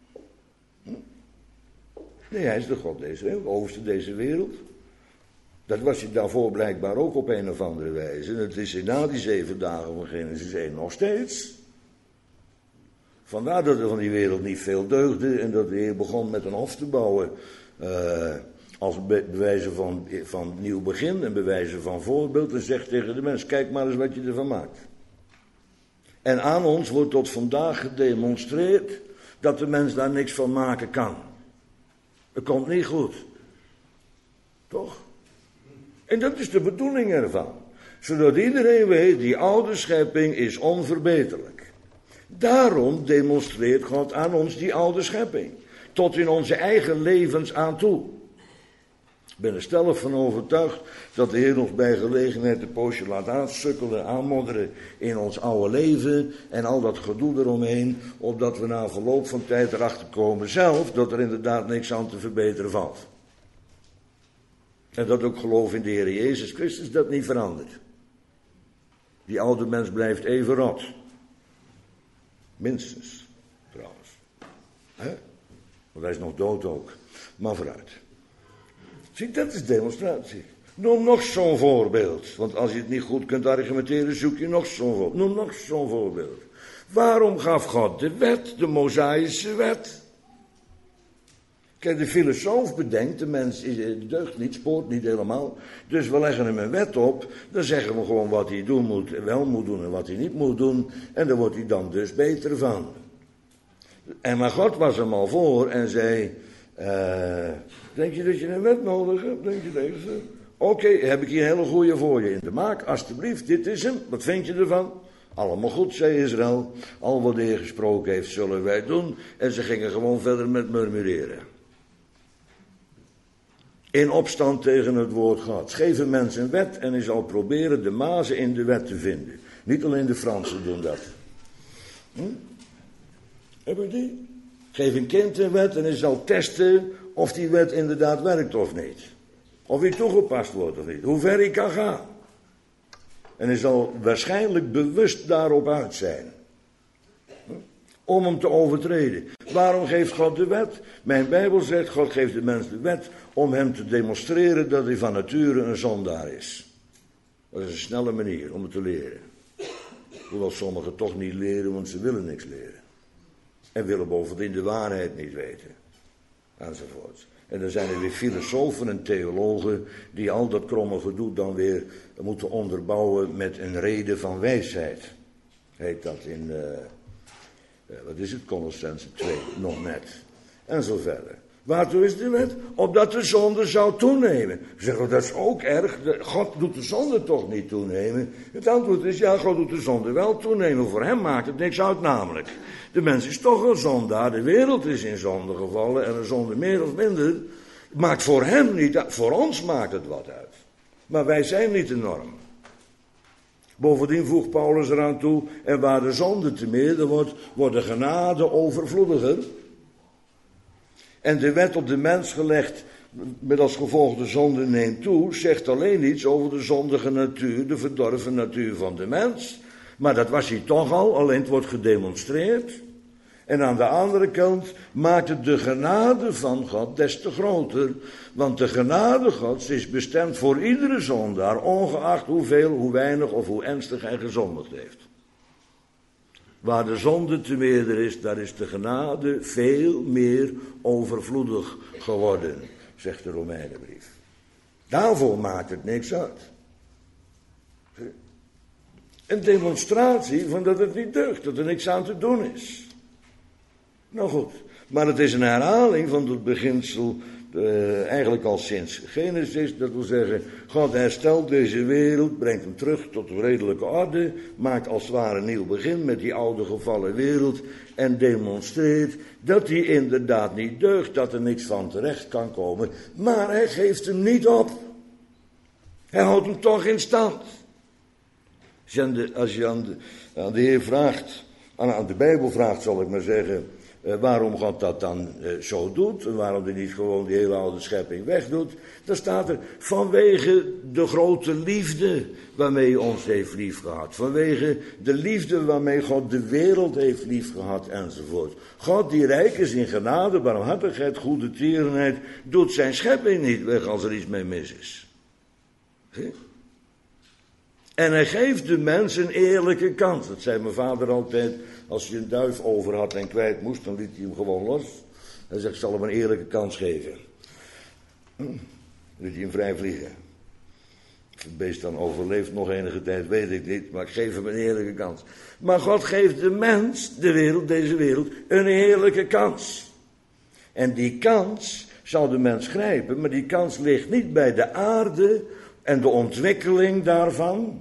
Nee, hij is de God deze wereld, de overste deze wereld. Dat was hij daarvoor blijkbaar ook op een of andere wijze. En het is hij na die 7 dagen van Genesis 1 nog steeds. Vandaar dat er van die wereld niet veel deugde en dat de Heer begon met een hof te bouwen. Als bewijzen van nieuw begin en bewijzen van voorbeeld. En zegt tegen de mens, kijk maar eens wat je ervan maakt. En aan ons wordt tot vandaag gedemonstreerd dat de mens daar niks van maken kan. Het komt niet goed. Toch? En dat is de bedoeling ervan. Zodat iedereen weet, die oude schepping is onverbeterlijk. Daarom demonstreert God aan ons die oude schepping. Tot in onze eigen levens aan toe. Ik ben er stellig van overtuigd dat de Heer ons bij gelegenheid een poosje laat aansukkelen, aanmodderen in ons oude leven en al dat gedoe eromheen, opdat we na verloop van tijd erachter komen zelf dat er inderdaad niks aan te verbeteren valt. En dat ook geloof in de Heer Jezus Christus dat niet verandert. Die oude mens blijft even rot. Minstens, trouwens. Want hij is nog dood ook. Maar vooruit. Zie, dat is demonstratie. Noem nog zo'n voorbeeld. Want als je het niet goed kunt argumenteren, zoek je nog zo'n voorbeeld. Noem nog zo'n voorbeeld. Waarom gaf God de wet, de Mosaïsche wet? Kijk, de filosoof bedenkt, de mens deugt niet, spoort niet helemaal. Dus we leggen hem een wet op, dan zeggen we gewoon wat hij doen moet, wel moet doen en wat hij niet moet doen. En daar wordt hij dan dus beter van. En maar God was hem al voor en zei, denk je dat je een wet nodig hebt? Denk je deze? Oké, heb ik hier een hele goeie voor je in de maak, alstublieft, dit is hem, wat vind je ervan? Allemaal goed, zei Israël, al wat de Heer gesproken heeft zullen wij doen. En ze gingen gewoon verder met murmureren. In opstand tegen het woord Gods. Geef een mens een wet en hij zal proberen de mazen in de wet te vinden. Niet alleen de Fransen doen dat. Heb je die? Geef een kind een wet en hij zal testen of die wet inderdaad werkt of niet. Of die toegepast wordt of niet. Hoe ver hij kan gaan. En hij zal waarschijnlijk bewust daarop uit zijn. Om hem te overtreden. Waarom geeft God de wet? Mijn Bijbel zegt, God geeft de mens de wet om hem te demonstreren dat hij van nature een zondaar is. Dat is een snelle manier om het te leren. Hoewel sommigen toch niet leren, want ze willen niks leren. En willen bovendien de waarheid niet weten. Enzovoort. En dan zijn er weer filosofen en theologen die al dat kromme gedoe dan weer moeten onderbouwen met een reden van wijsheid. Heet dat in, wat is het, Colossenzen 2, nog net. En zo verder. Waartoe is de wet? Opdat de zonde zou toenemen. Zeggen, dat is ook erg. God doet de zonde toch niet toenemen? Het antwoord is, ja, God doet de zonde wel toenemen. Voor hem maakt het niks uit namelijk. De mens is toch een zondaar. De wereld is in zonde gevallen. En een zonde meer of minder maakt voor hem niet uit. Voor ons maakt het wat uit. Maar wij zijn niet de norm. Bovendien voegt Paulus eraan toe. En waar de zonde te meerder wordt, wordt de genade overvloediger. En de wet op de mens gelegd, met als gevolg de zonde neemt toe, zegt alleen iets over de zondige natuur, de verdorven natuur van de mens. Maar dat was hij toch al, alleen het wordt gedemonstreerd. En aan de andere kant maakt het de genade van God des te groter. Want de genade Gods is bestemd voor iedere zondaar, ongeacht hoeveel, hoe weinig of hoe ernstig hij gezondigd heeft. Waar de zonde te meerder is, daar is de genade veel meer overvloedig geworden, zegt de Romeinenbrief. Daarvoor maakt het niks uit. Een demonstratie van dat het niet deugt, dat er niks aan te doen is. Nou goed, maar het is een herhaling van het beginsel, eigenlijk al sinds Genesis, dat wil zeggen, God herstelt deze wereld, brengt hem terug tot de redelijke orde, maakt als het ware een nieuw begin met die oude gevallen wereld en demonstreert dat hij inderdaad niet deugt, dat er niks van terecht kan komen, maar hij geeft hem niet op. Hij houdt hem toch in stand. Als je aan de Heer vraagt, aan de Bijbel vraagt, zal ik maar zeggen, waarom God dat dan zo doet. En waarom hij niet gewoon die hele oude schepping wegdoet. Dan staat er vanwege de grote liefde waarmee hij ons heeft liefgehad. Vanwege de liefde waarmee God de wereld heeft liefgehad enzovoort. God die rijk is in genade, barmhartigheid, goede tierenheid, doet zijn schepping niet weg als er iets mee mis is. Zie? En hij geeft de mens een eerlijke kans. Dat zei mijn vader altijd, als je een duif over had en kwijt moest, dan liet hij hem gewoon los. Hij zegt, ik zal hem een eerlijke kans geven. Dan liet hij hem vrij vliegen. Of het beest dan overleeft nog enige tijd, weet ik niet, maar ik geef hem een eerlijke kans. Maar God geeft de mens, de wereld, deze wereld, een eerlijke kans. En die kans zal de mens grijpen, maar die kans ligt niet bij de aarde en de ontwikkeling daarvan.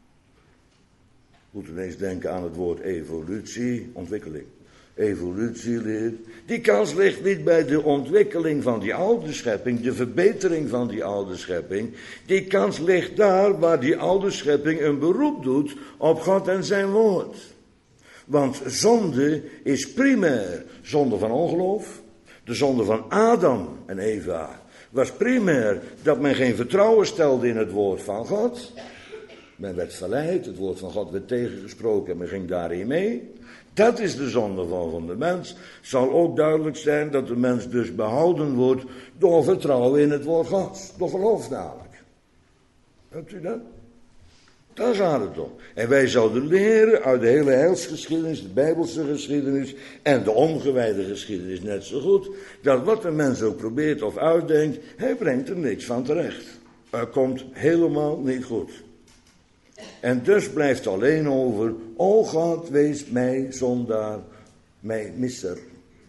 Moet ineens denken aan het woord evolutie, ontwikkeling. Evolutieleer. Die kans ligt niet bij de ontwikkeling van die oude schepping, de verbetering van die oude schepping. Die kans ligt daar waar die oude schepping een beroep doet op God en zijn woord. Want zonde is primair zonde van ongeloof. De zonde van Adam en Eva was primair dat men geen vertrouwen stelde in het woord van God. Men werd verleid, het woord van God werd tegengesproken en men ging daarin mee. Dat is de zondeval van de mens. Zal ook duidelijk zijn dat de mens dus behouden wordt door vertrouwen in het woord God. Door geloof namelijk. Hebt u dat? Daar gaat het om. En wij zouden leren uit de hele heilsgeschiedenis, de Bijbelse geschiedenis en de ongewijde geschiedenis net zo goed, dat wat een mens ook probeert of uitdenkt, hij brengt er niks van terecht. Er komt helemaal niet goed. En dus blijft alleen over, o God, wees mij zondaar, mij misser.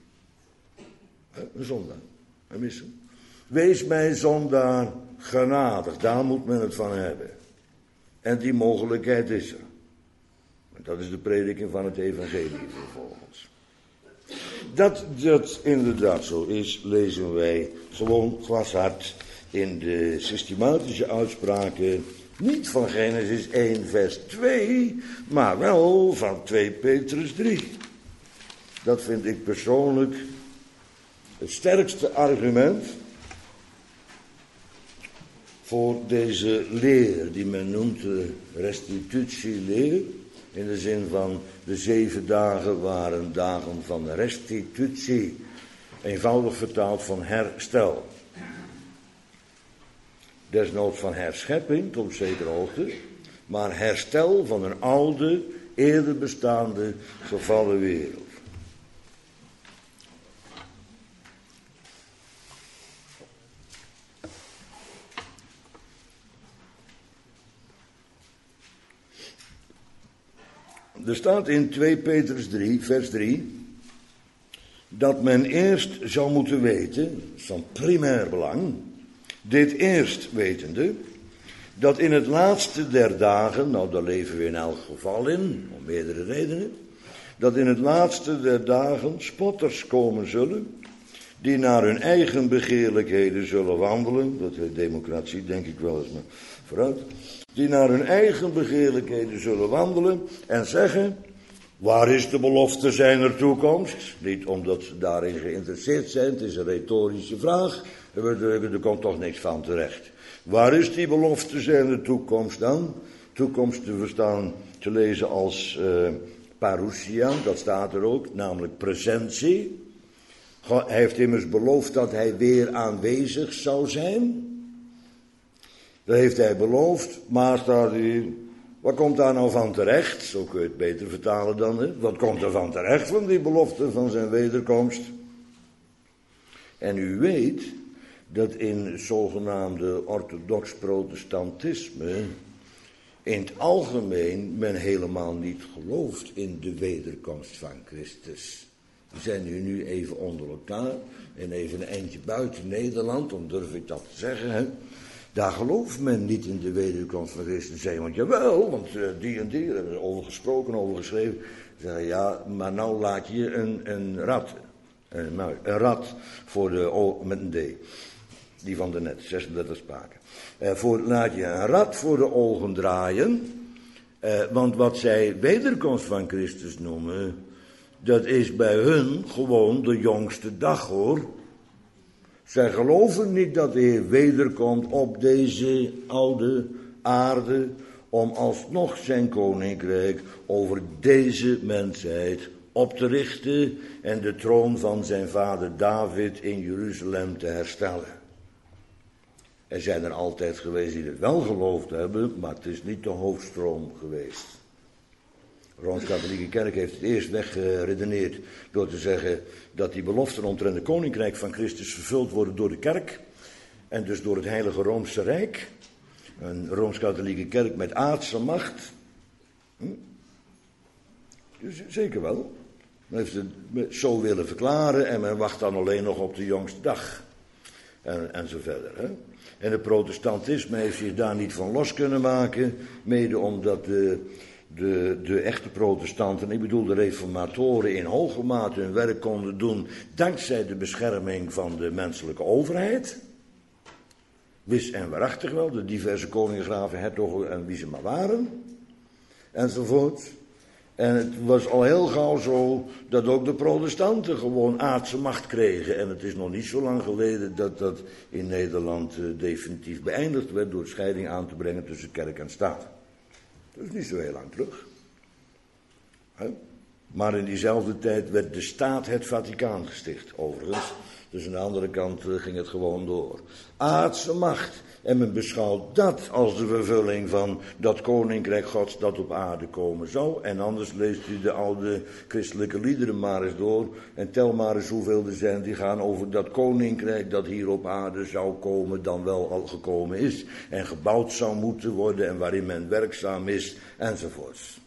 Een zondaar, een misser. Wees mij zondaar genadig, daar moet men het van hebben. En die mogelijkheid is er. Dat is de prediking van het evangelie vervolgens. Dat inderdaad zo is, lezen wij gewoon glashard in de systematische uitspraken. Niet van Genesis 1 vers 2, maar wel van 2 Petrus 3. Dat vind ik persoonlijk het sterkste argument voor deze leer, die men noemt de restitutieleer, in de zin van de 7 dagen waren dagen van restitutie, eenvoudig vertaald van herstel. Desnoods van herschepping, tot op zekere hoogte, maar herstel van een oude, eerder bestaande, gevallen wereld. Er staat in 2 Petrus 3, vers 3, dat men eerst zou moeten weten, dat is van primair belang, dit eerst wetende, dat in het laatste der dagen, nou daar leven we in elk geval in, om meerdere redenen, dat in het laatste der dagen spotters komen zullen, die naar hun eigen begeerlijkheden zullen wandelen, dat heet democratie denk ik wel eens, maar vooruit, die naar hun eigen begeerlijkheden zullen wandelen en zeggen, waar is de belofte zijner toekomst? Niet omdat ze daarin geïnteresseerd zijn, het is een retorische vraag, er komt toch niks van terecht. Waar is die belofte zijner toekomst dan? Toekomst te verstaan, te lezen als parousia, dat staat er ook, namelijk presentie. Hij heeft immers beloofd dat hij weer aanwezig zou zijn. Dat heeft hij beloofd, maar staat hier, wat komt daar nou van terecht? Zo kun je het beter vertalen dan, hè? Wat komt er van terecht van die belofte van zijn wederkomst? En u weet dat in zogenaamde orthodox protestantisme in het algemeen men helemaal niet gelooft in de wederkomst van Christus. We zijn nu even onder elkaar en even een eindje buiten Nederland, dan durf ik dat te zeggen, hè. Daar gelooft men niet in de wederkomst van Christus. Zeggen, want jawel, want die en die hebben er over gesproken, over geschreven. Zeggen, ja, maar nou laat je een rat voor de, met een D. Die van de net, 36 spaken. Laat je een rat voor de ogen draaien. Want wat zij wederkomst van Christus noemen, dat is bij hun gewoon de jongste dag, hoor. Zij geloven niet dat de Heer wederkomt op deze oude aarde om alsnog zijn koninkrijk over deze mensheid op te richten en de troon van zijn vader David in Jeruzalem te herstellen. Er zijn er altijd geweest die het wel geloofd hebben, maar het is niet de hoofdstroom geweest. De Rooms-Katholieke Kerk heeft het eerst weggeredeneerd door te zeggen dat die beloften omtrent het koninkrijk van Christus vervuld worden door de kerk en dus door het Heilige Roomse Rijk. Een Rooms-Katholieke Kerk met aardse macht. Dus zeker wel. Men heeft het zo willen verklaren en men wacht dan alleen nog op de jongste dag. En zo verder. Hè? En het protestantisme heeft zich daar niet van los kunnen maken, mede omdat de echte protestanten, ik bedoel de reformatoren, in hoge mate hun werk konden doen dankzij de bescherming van de menselijke overheid. Wis en waarachtig wel, de diverse koningen, graven, hertogen en wie ze maar waren. Enzovoort. En het was al heel gauw zo dat ook de protestanten gewoon aardse macht kregen. En het is nog niet zo lang geleden dat dat in Nederland definitief beëindigd werd door scheiding aan te brengen tussen kerk en staat. Dat is niet zo heel lang terug. Maar in diezelfde tijd werd de staat het Vaticaan gesticht, overigens. Dus aan de andere kant ging het gewoon door. Aardse macht. En men beschouwt dat als de vervulling van dat koninkrijk Gods dat op aarde komen zou. En anders leest u de oude christelijke liederen maar eens door. En tel maar eens hoeveel er zijn die gaan over dat koninkrijk dat hier op aarde zou komen, dan wel al gekomen is. En gebouwd zou moeten worden en waarin men werkzaam is, enzovoorts.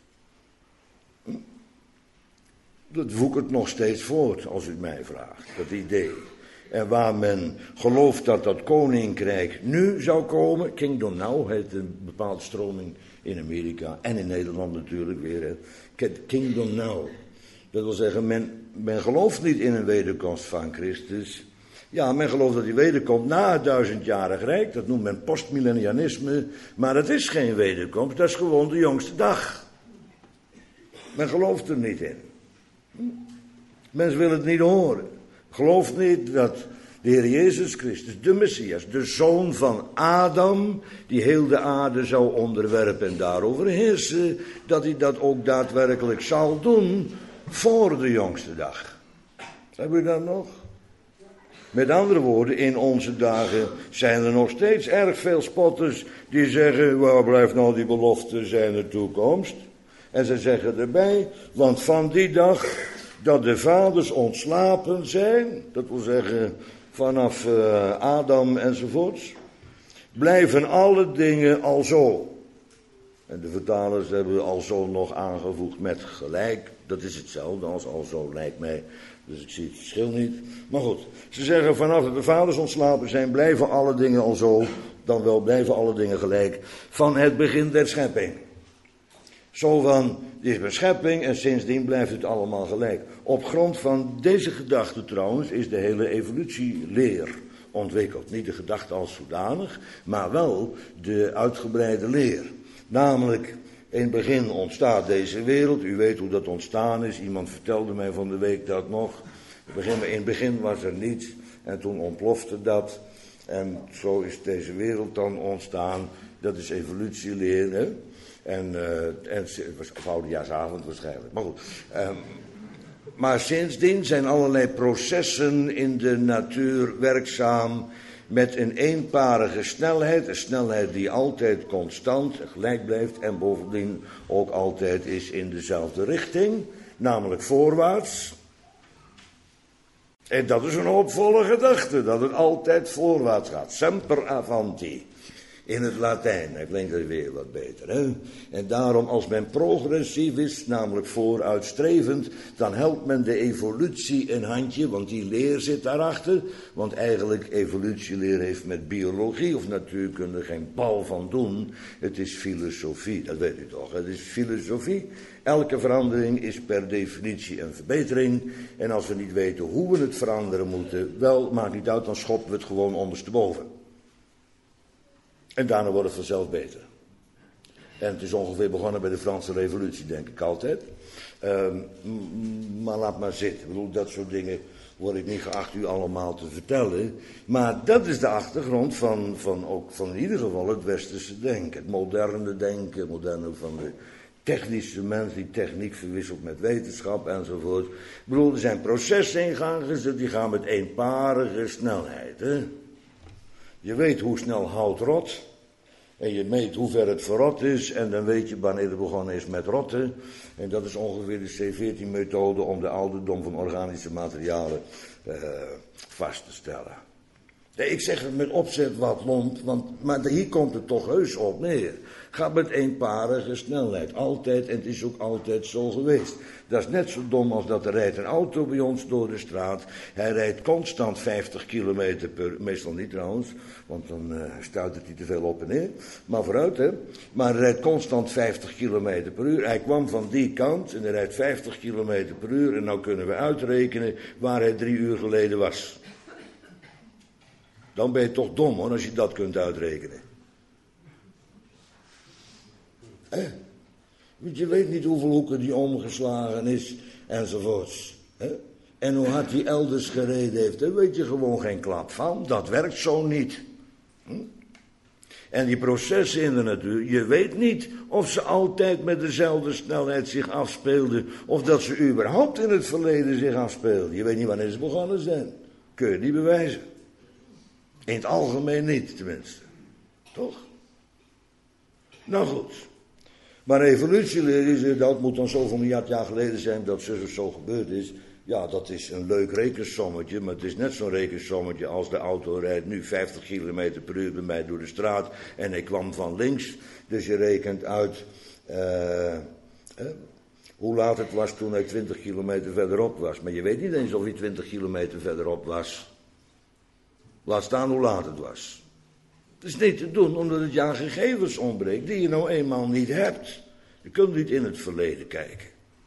Dat woekert nog steeds voort, als u het mij vraagt, dat idee. En waar men gelooft dat dat koninkrijk nu zou komen, Kingdom Now heet een bepaalde stroming in Amerika en in Nederland natuurlijk weer. Kingdom Now. Dat wil zeggen, men gelooft niet in een wederkomst van Christus. Ja, men gelooft dat hij wederkomt na het 1000-jarig rijk, dat noemt men postmillennianisme, maar dat is geen wederkomst, dat is gewoon de jongste dag. Men gelooft er niet in. Mensen willen het niet horen. Geloof niet dat de Heer Jezus Christus, de Messias, de zoon van Adam, die heel de aarde zou onderwerpen en daarover heersen, dat hij dat ook daadwerkelijk zal doen voor de jongste dag. Hebben we dat nog? Met andere woorden, in onze dagen zijn er nog steeds erg veel spotters die zeggen, waar blijft nou die belofte zijn de toekomst? En ze zeggen erbij, want van die dag dat de vaders ontslapen zijn, dat wil zeggen vanaf Adam enzovoorts, blijven alle dingen alzo. En de vertalers hebben alzo nog aangevoegd met gelijk. Dat is hetzelfde als alzo, lijkt mij. Dus ik zie het verschil niet. Maar goed, ze zeggen vanaf dat de vaders ontslapen zijn, blijven alle dingen alzo, dan wel blijven alle dingen gelijk, van het begin der schepping. Zo van, dit is mijn schepping en sindsdien blijft het allemaal gelijk. Op grond van deze gedachte trouwens is de hele evolutieleer ontwikkeld. Niet de gedachte als zodanig, maar wel de uitgebreide leer. Namelijk, in het begin ontstaat deze wereld. U weet hoe dat ontstaan is. Iemand vertelde mij van de week dat nog. In het begin was er niets en toen ontplofte dat. En zo is deze wereld dan ontstaan. Dat is evolutieleer, hè? En het was oudejaarsavond waarschijnlijk. Maar goed. Maar sindsdien zijn allerlei processen in de natuur werkzaam met een eenparige snelheid. Een snelheid die altijd constant gelijk blijft en bovendien ook altijd is in dezelfde richting. Namelijk voorwaarts. En dat is een hoopvolle gedachte, dat het altijd voorwaarts gaat. Semper avanti. In het Latijn, dat klinkt het weer wat beter. Hè? En daarom als men progressief is, namelijk vooruitstrevend, dan helpt men de evolutie een handje, want die leer zit daarachter. Want eigenlijk evolutieleer heeft met biologie of natuurkunde geen bal van doen. Het is filosofie, dat weet u toch. Het is filosofie. Elke verandering is per definitie een verbetering. En als we niet weten hoe we het veranderen moeten, wel, maakt niet uit, dan schoppen we het gewoon ondersteboven. En daarna wordt het vanzelf beter. En het is ongeveer begonnen bij de Franse Revolutie, denk ik altijd. Maar laat maar zitten. Ik bedoel, dat soort dingen word ik niet geacht u allemaal te vertellen. Maar dat is de achtergrond van in ieder geval het westerse denken. Het moderne denken, moderne van de technische mens die techniek verwisselt met wetenschap enzovoort. Ik bedoel, er zijn processen in gang gezet, die gaan met eenparige snelheid. Hè? Je weet hoe snel hout rot. En je meet hoe ver het verrot is. En dan weet je wanneer het begonnen is met rotten. En dat is ongeveer de C14-methode om de ouderdom van organische materialen vast te stellen. Ik zeg het met opzet wat lont, maar hier komt het toch heus op neer. Gaat met eenparige snelheid, altijd, en het is ook altijd zo geweest. Dat is net zo dom als dat er rijdt een auto bij ons door de straat. Hij rijdt constant 50 kilometer per uur, meestal niet trouwens, want dan stuitert hij te veel op en neer. Maar vooruit, hè. Maar hij rijdt constant 50 kilometer per uur. Hij kwam van die kant en hij rijdt 50 kilometer per uur. En nou kunnen we uitrekenen waar hij 3 uur geleden was. Dan ben je toch dom hoor, als je dat kunt uitrekenen. Want je weet niet hoeveel hoeken die omgeslagen is, enzovoorts. En hoe hard hij elders gereden heeft, daar weet je gewoon geen klap van. Dat werkt zo niet. En die processen in de natuur, je weet niet of ze altijd met dezelfde snelheid zich afspeelden, of dat ze überhaupt in het verleden zich afspeelden. Je weet niet wanneer ze begonnen zijn. Kun je niet bewijzen. In het algemeen niet, tenminste. Toch? Nou goed. Maar evolutieleer is, dat moet dan zoveel miljard jaar geleden zijn dat zo gebeurd is. Ja, dat is een leuk rekensommetje, maar het is net zo'n rekensommetje als de auto rijdt nu 50 kilometer per uur bij mij door de straat en hij kwam van links. Dus je rekent uit hoe laat het was toen hij 20 kilometer verderop was. Maar je weet niet eens of hij 20 kilometer verderop was. Laat staan hoe laat het was. Het is niet te doen omdat het je aan gegevens ontbreekt die je nou eenmaal niet hebt. Je kunt niet in het verleden kijken.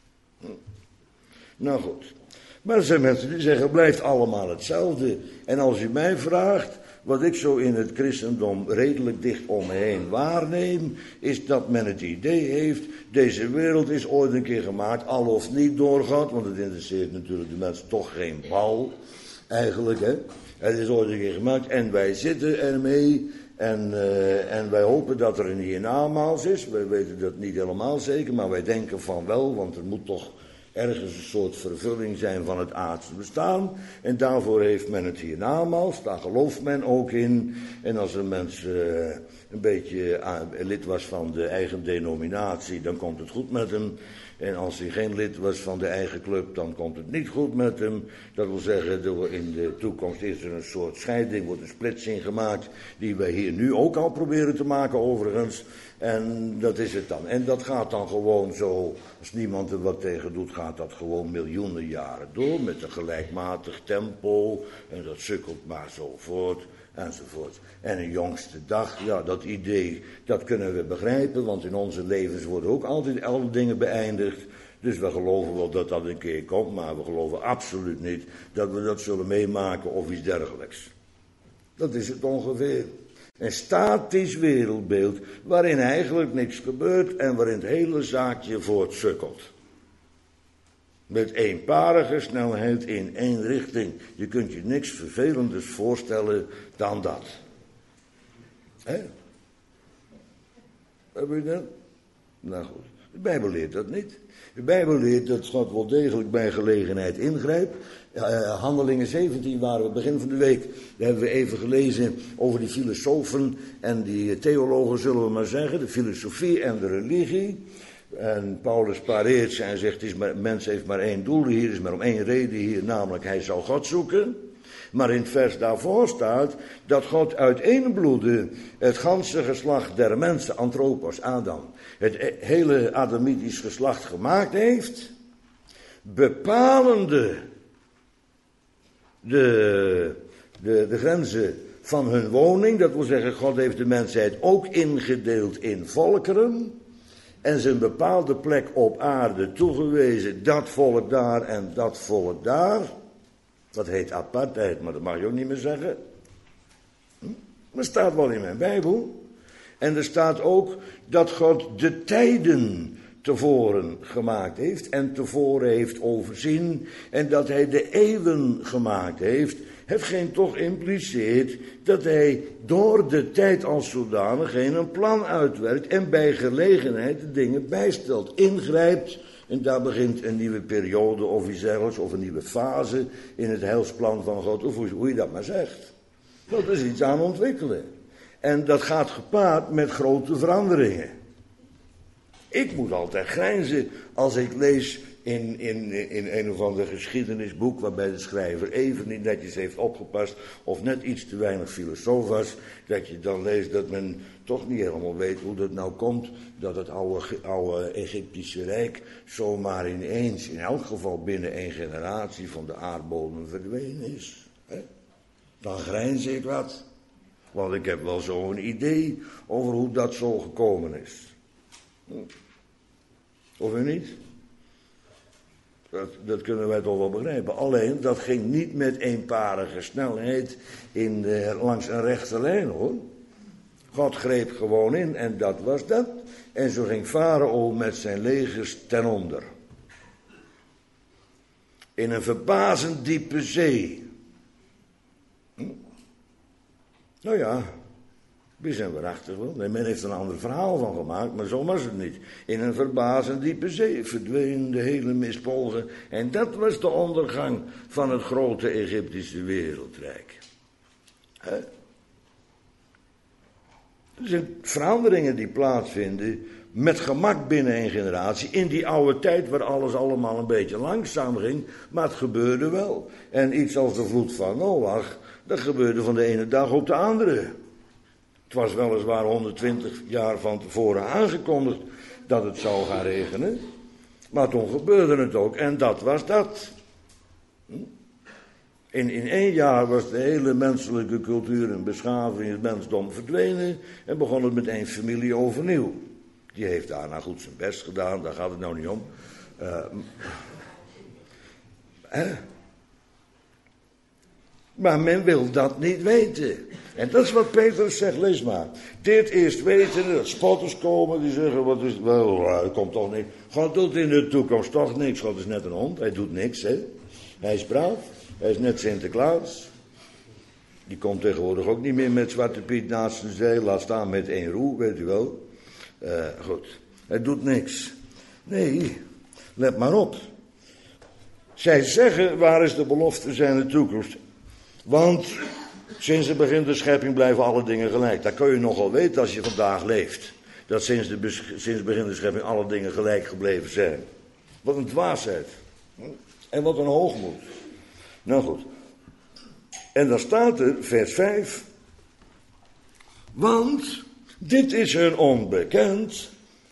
Nou goed. Maar er zijn mensen die zeggen, het blijft allemaal hetzelfde. En als u mij vraagt, wat ik zo in het christendom redelijk dicht om me heen waarneem, is dat men het idee heeft, deze wereld is ooit een keer gemaakt, al of niet door God, want het interesseert natuurlijk de mensen toch geen bal, eigenlijk, hè. Het is ooit een keer gemaakt en wij zitten ermee en wij hopen dat er een hiernamaals is. Wij weten dat niet helemaal zeker, maar wij denken van wel, want er moet toch ergens een soort vervulling zijn van het aardse bestaan. En daarvoor heeft men het hiernamaals, daar gelooft men ook in. En als een mens een beetje lid was van de eigen denominatie, dan komt het goed met hem. En als hij geen lid was van de eigen club, dan komt het niet goed met hem. Dat wil zeggen, in de toekomst is er een soort scheiding, wordt een splitsing gemaakt, die wij hier nu ook al proberen te maken overigens. En dat is het dan. En dat gaat dan gewoon zo, als niemand er wat tegen doet, gaat dat gewoon miljoenen jaren door, met een gelijkmatig tempo. En dat sukkelt maar zo voort. Enzovoort. En een jongste dag, ja, dat idee, dat kunnen we begrijpen, want in onze levens worden ook altijd alle dingen beëindigd. Dus we geloven wel dat dat een keer komt, maar we geloven absoluut niet dat we dat zullen meemaken of iets dergelijks. Dat is het ongeveer. Een statisch wereldbeeld waarin eigenlijk niks gebeurt en waarin het hele zaakje voortsukkelt. Met eenparige snelheid in één richting. Je kunt je niks vervelenders voorstellen dan dat. Hè? Heb je dat? Nou goed. De Bijbel leert dat niet. De Bijbel leert dat God wel degelijk bij gelegenheid ingrijpt. Handelingen 17 waren we begin van de week. Daar hebben we even gelezen over die filosofen en die theologen, zullen we maar zeggen. De filosofie en de religie. En Paulus pareert ze en zegt, mens heeft maar één doel hier, is maar om één reden hier, namelijk hij zou God zoeken. Maar in het vers daarvoor staat dat God uit één bloede het ganse geslacht der mensen, anthropos, Adam, het hele Adamitisch geslacht gemaakt heeft, bepalende de grenzen van hun woning. Dat wil zeggen, God heeft de mensheid ook ingedeeld in volkeren. En zijn bepaalde plek op aarde toegewezen, dat volk daar en dat volk daar. Dat heet apartheid, maar dat mag je ook niet meer zeggen. Dat staat wel in mijn Bijbel. En er staat ook dat God de tijden tevoren gemaakt heeft en tevoren heeft overzien en dat hij de eeuwen gemaakt heeft, hetgeen toch impliceert dat hij door de tijd als zodanig een plan uitwerkt en bij gelegenheid de dingen bijstelt, ingrijpt. En daar begint een nieuwe periode of iets dergelijks, of een nieuwe fase in het heilsplan van God, of hoe je dat maar zegt. Dat is iets aan ontwikkelen. En dat gaat gepaard met grote veranderingen. Ik moet altijd grijnzen als ik lees in een of ander geschiedenisboek waarbij de schrijver even niet netjes heeft opgepast of net iets te weinig filosoof was, dat je dan leest dat men toch niet helemaal weet hoe dat nou komt dat het oude Egyptische Rijk zomaar ineens, in elk geval binnen 1 generatie, van de aardbodem verdwenen is. Dan grijns ik wat, want ik heb wel zo'n idee over hoe dat zo gekomen is. Of u niet? Dat kunnen wij toch wel begrijpen. Alleen, dat ging niet met eenparige snelheid langs een rechte lijn, hoor. God greep gewoon in en dat was dat. En zo ging Farao met zijn legers ten onder. In een verbazend diepe zee. Nou ja, we zijn waarachtig wel. Nee, men heeft er een ander verhaal van gemaakt, maar zo was het niet. In een verbazend diepe zee verdween de hele mispolgen. En dat was de ondergang van het grote Egyptische wereldrijk. Er zijn veranderingen die plaatsvinden met gemak binnen 1 generatie. In die oude tijd waar alles allemaal een beetje langzaam ging, maar het gebeurde wel. En iets als de vloed van Noach, dat gebeurde van de ene dag op de andere. Het was weliswaar 120 jaar van tevoren aangekondigd dat het zou gaan regenen. Maar toen gebeurde het ook en dat was dat. In 1 jaar was de hele menselijke cultuur en beschaving, het mensdom verdwenen. En begon het met 1 familie overnieuw. Die heeft daarna goed zijn best gedaan, daar gaat het nou niet om. Maar men wil dat niet weten. En dat is wat Petrus zegt, lees maar. Dit eerst weten, dat spotters komen, die zeggen, wat is het wel, dat komt toch niet. God doet in de toekomst toch niks, God is net een hond, hij doet niks, hè. Hij is braaf, hij is net Sinterklaas. Die komt tegenwoordig ook niet meer met Zwarte Piet naast de zee, laat staan met 1 roe, weet u wel. Goed, hij doet niks. Nee, let maar op. Zij zeggen, waar is de belofte zijn de toekomst? Want sinds het begin de schepping blijven alle dingen gelijk. Dat kun je nogal weten als je vandaag leeft. Dat sinds het begin de schepping alle dingen gelijk gebleven zijn. Wat een dwaasheid. En wat een hoogmoed. Nou goed. En dan staat er, vers 5. Want dit is hun onbekend.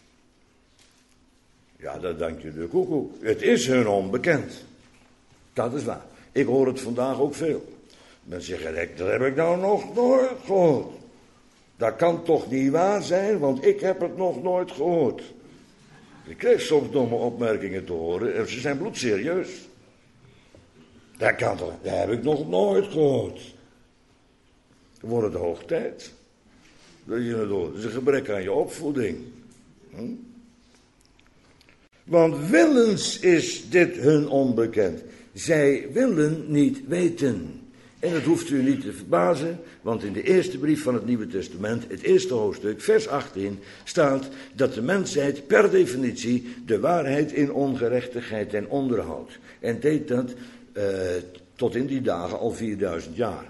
Ja, dat dank je de koekoek. Het is hun onbekend. Dat is waar. Ik hoor het vandaag ook veel. Mensen zeggen, dat heb ik nou nog nooit gehoord. Dat kan toch niet waar zijn, want ik heb het nog nooit gehoord. Ik krijg soms domme opmerkingen te horen en ze zijn bloedserieus. Dat kan toch, dat heb ik nog nooit gehoord. Dan wordt het hoog tijd. Dat je het hoort. Het is een gebrek aan je opvoeding. Want willens is dit hun onbekend. Zij willen niet weten. En dat hoeft u niet te verbazen, want in de eerste brief van het Nieuwe Testament, het eerste hoofdstuk, vers 18, staat dat de mensheid per definitie de waarheid in ongerechtigheid ten onder houdt. En deed dat tot in die dagen al 4000 jaar.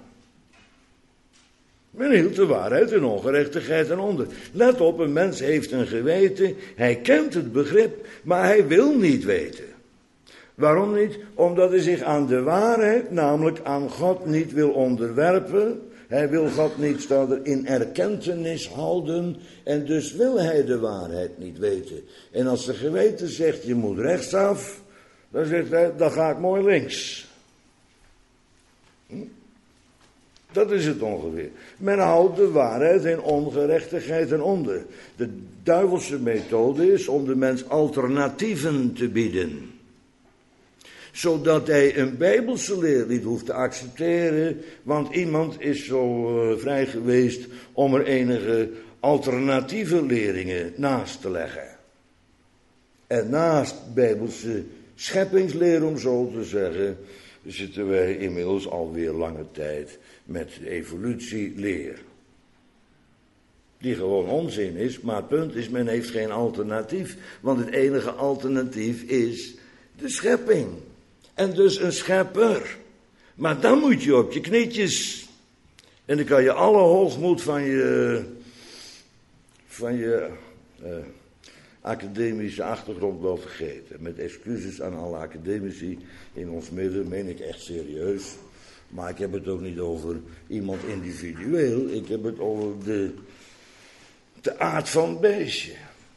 Men hield de waarheid in ongerechtigheid ten onder. Let op, een mens heeft een geweten, hij kent het begrip, maar hij wil niet weten. Waarom niet? Omdat hij zich aan de waarheid, namelijk aan God, niet wil onderwerpen. Hij wil God niet, staat er, in erkentenis houden. En dus wil hij de waarheid niet weten. En als de geweten zegt, je moet rechtsaf, dan zegt hij, dan ga ik mooi links. Dat is het ongeveer. Men houdt de waarheid in ongerechtigheid ten onder. De duivelse methode is om de mens alternatieven te bieden. Zodat hij een bijbelse leer niet hoeft te accepteren. Want iemand is zo vrij geweest om er enige alternatieve leringen naast te leggen. En naast bijbelse scheppingsleer, om zo te zeggen, zitten wij inmiddels alweer lange tijd met de evolutieleer. Die gewoon onzin is, maar het punt is, men heeft geen alternatief. Want het enige alternatief is de schepping. En dus een schepper. Maar dan moet je op je knietjes. En dan kan je alle hoogmoed van je academische achtergrond wel vergeten. Met excuses aan alle academici in ons midden, meen ik echt serieus. Maar ik heb het ook niet over iemand individueel. Ik heb het over de aard van het beestje.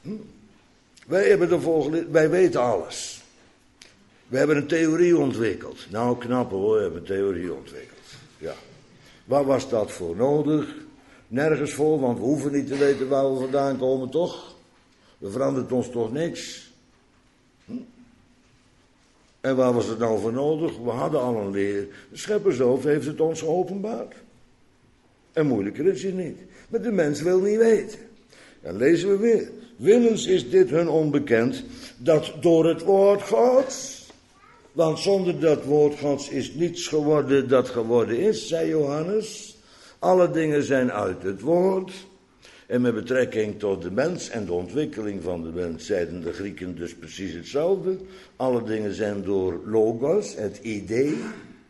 Wij weten alles. We hebben een theorie ontwikkeld. Nou, knap hoor, we hebben een theorie ontwikkeld. Ja. Waar was dat voor nodig? Nergens voor, want we hoeven niet te weten waar we vandaan komen, toch? Er verandert ons toch niks? En waar was het nou voor nodig? We hadden al een leer. De schepper zelf heeft het ons geopenbaard. En moeilijker is het niet. Maar de mens wil niet weten. Dan lezen we weer. Willens is dit hun onbekend, dat door het woord Gods. Want zonder dat woord Gods is niets geworden dat geworden is, zei Johannes. Alle dingen zijn uit het woord. En met betrekking tot de mens en de ontwikkeling van de mens zeiden de Grieken dus precies hetzelfde. Alle dingen zijn door logos, het idee.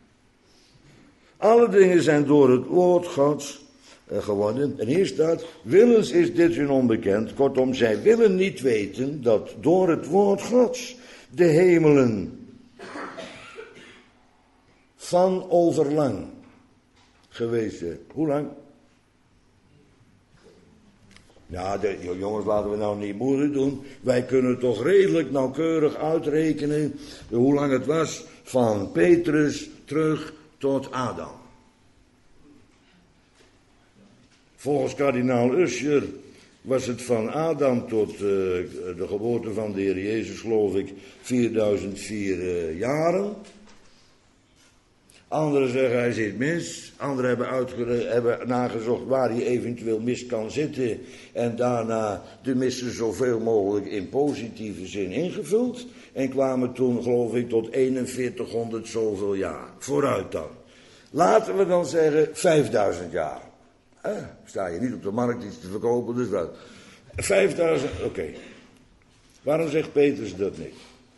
Alle dingen zijn door het woord Gods geworden. En hier staat, willens is dit hun onbekend. Kortom, zij willen niet weten dat door het woord Gods de hemelen van overlang geweest zijn. Hoe lang? Ja, jongens, laten we nou niet moeilijk doen. Wij kunnen toch redelijk nauwkeurig uitrekenen hoe lang het was van Petrus terug tot Adam. Volgens kardinaal Usscher was het van Adam tot de geboorte van de Heer Jezus, geloof ik, 4004 jaren. Anderen zeggen hij zit mis. Anderen hebben nagezocht waar hij eventueel mis kan zitten. En daarna de missen zoveel mogelijk in positieve zin ingevuld. En kwamen toen, geloof ik, tot 4100 zoveel jaar. Vooruit dan. Laten we dan zeggen 5000 jaar. Sta je niet op de markt iets te verkopen, dus wat. 5000, oké. Waarom zegt Petrus dat niet?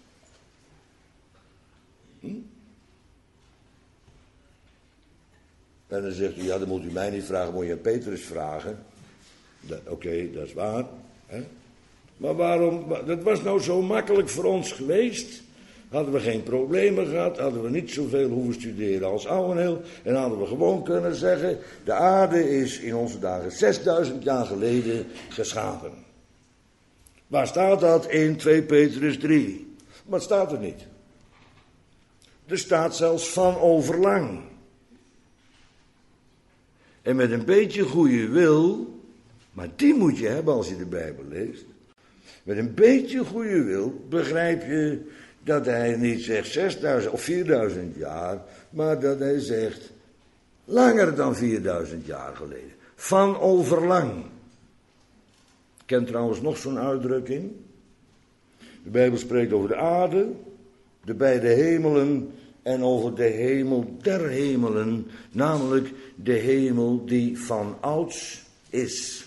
En dan zegt u, ja, dan moet u mij niet vragen, moet je aan Petrus vragen. Oké, dat is waar. Hè? Maar waarom, dat was nou zo makkelijk voor ons geweest. Hadden we geen problemen gehad, hadden we niet zoveel hoeven studeren als Ouweneel. En hadden we gewoon kunnen zeggen, de aarde is in onze dagen 6000 jaar geleden geschapen. Waar staat dat? 1, 2 Petrus 3. Maar het staat er niet. Er staat zelfs van overlang. En met een beetje goede wil, maar die moet je hebben als je de Bijbel leest. Met een beetje goede wil begrijp je dat hij niet zegt 6000 of 4000 jaar, maar dat hij zegt langer dan 4000 jaar geleden. Van overlang. Ik ken trouwens nog zo'n uitdrukking. De Bijbel spreekt over de aarde, de beide hemelen en over de hemel der hemelen, namelijk de hemel die van ouds is.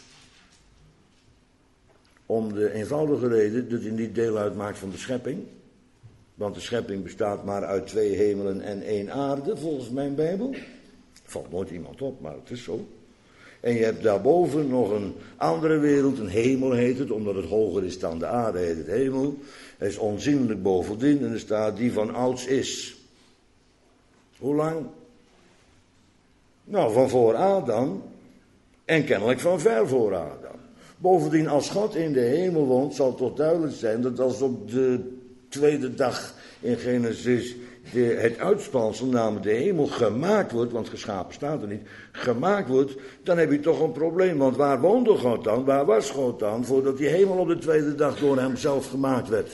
Om de eenvoudige reden dat hij niet deel uitmaakt van de schepping. Want de schepping bestaat maar uit 2 hemelen en 1 aarde, volgens mijn Bijbel. Valt nooit iemand op, maar het is zo. En je hebt daarboven nog een andere wereld, een hemel heet het, omdat het hoger is dan de aarde, heet het hemel. Hij is onzienlijk bovendien en er staat die van ouds is. Hoe lang? Nou, van voor Adam en kennelijk van ver voor Adam. Bovendien, als God in de hemel woont, zal het toch duidelijk zijn dat als op de tweede dag in Genesis het uitspansel, namelijk de hemel, gemaakt wordt, want geschapen staat er niet, gemaakt wordt, dan heb je toch een probleem. Want waar woonde God dan? Waar was God dan? Voordat die hemel op de tweede dag door hem zelf gemaakt werd.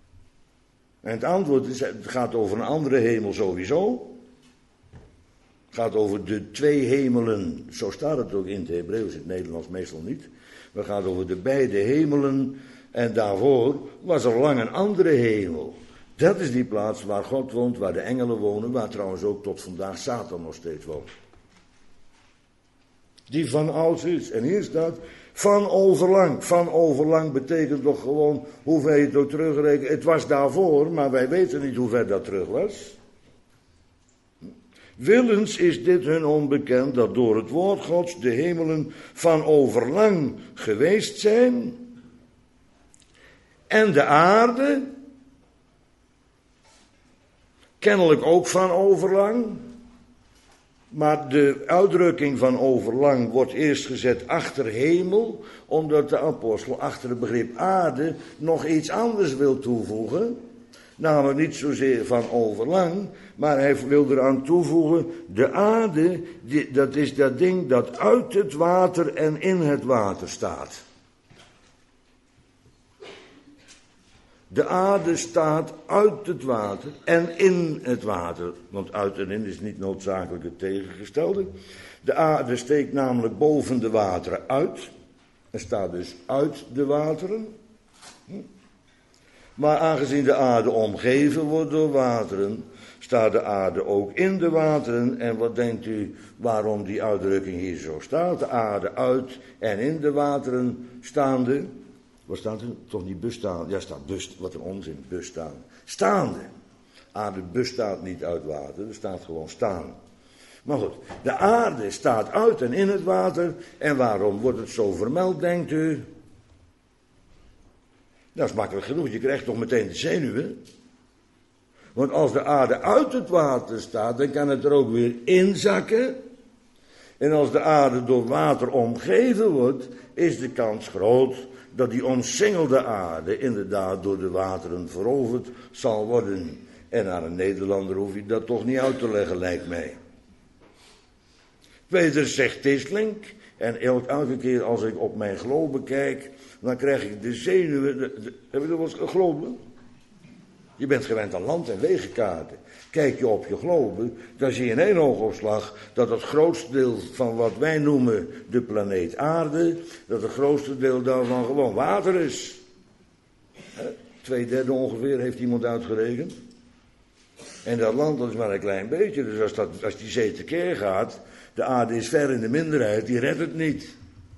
En het antwoord is, het gaat over een andere hemel sowieso. Het gaat over de twee hemelen. Zo staat het ook in het Hebreeuws, in het Nederlands meestal niet. Het gaat over de beide hemelen. En daarvoor was er lang een andere hemel. Dat is die plaats waar God woont, waar de engelen wonen. Waar trouwens ook tot vandaag Satan nog steeds woont. Die van ouds is. En hier staat van overlang. Van overlang betekent toch gewoon hoe ver je het ook terugrekent. Het was daarvoor, maar wij weten niet hoe ver dat terug was. Willens is dit hun onbekend, dat door het woord Gods de hemelen van overlang geweest zijn. En de aarde, kennelijk ook van overlang. Maar de uitdrukking van overlang wordt eerst gezet achter hemel, omdat de apostel achter het begrip aarde nog iets anders wil toevoegen. Namelijk niet zozeer van overlang, maar hij wil eraan toevoegen, de aarde, dat is dat ding dat uit het water en in het water staat. De aarde staat uit het water en in het water. Want uit en in is niet noodzakelijk het tegengestelde. De aarde steekt namelijk boven de wateren uit. En staat dus uit de wateren. Maar aangezien de aarde omgeven wordt door wateren, staat de aarde ook in de wateren. En wat denkt u waarom die uitdrukking hier zo staat? De aarde uit en in de wateren staande. Wat staat er? Toch niet bestaande? Ja, staat bust. Wat een onzin, bestaande. Staande. Aarde bestaat niet uit water, er staat gewoon staan. Maar goed, de aarde staat uit en in het water. En waarom wordt het zo vermeld, denkt u? Dat is makkelijk genoeg, je krijgt toch meteen de zenuwen. Want als de aarde uit het water staat, dan kan het er ook weer inzakken. En als de aarde door water omgeven wordt, is de kans groot dat die omsingelde aarde inderdaad door de wateren veroverd zal worden. En aan een Nederlander hoef je dat toch niet uit te leggen, lijkt mij. Peter zegt Tisling, en elke keer als ik op mijn globe kijk, dan krijg ik de zenuwen. Heb je dat wel eens globen? Je bent gewend aan land- en wegenkaarten. Kijk je op je globe, dan zie je in één oogopslag dat het grootste deel van wat wij noemen de planeet aarde, dat het grootste deel daarvan gewoon water is. 2/3 ongeveer heeft iemand uitgerekend. En dat land, dat is maar een klein beetje. Dus als die zee tekeer gaat, de aarde is ver in de minderheid, die redt het niet.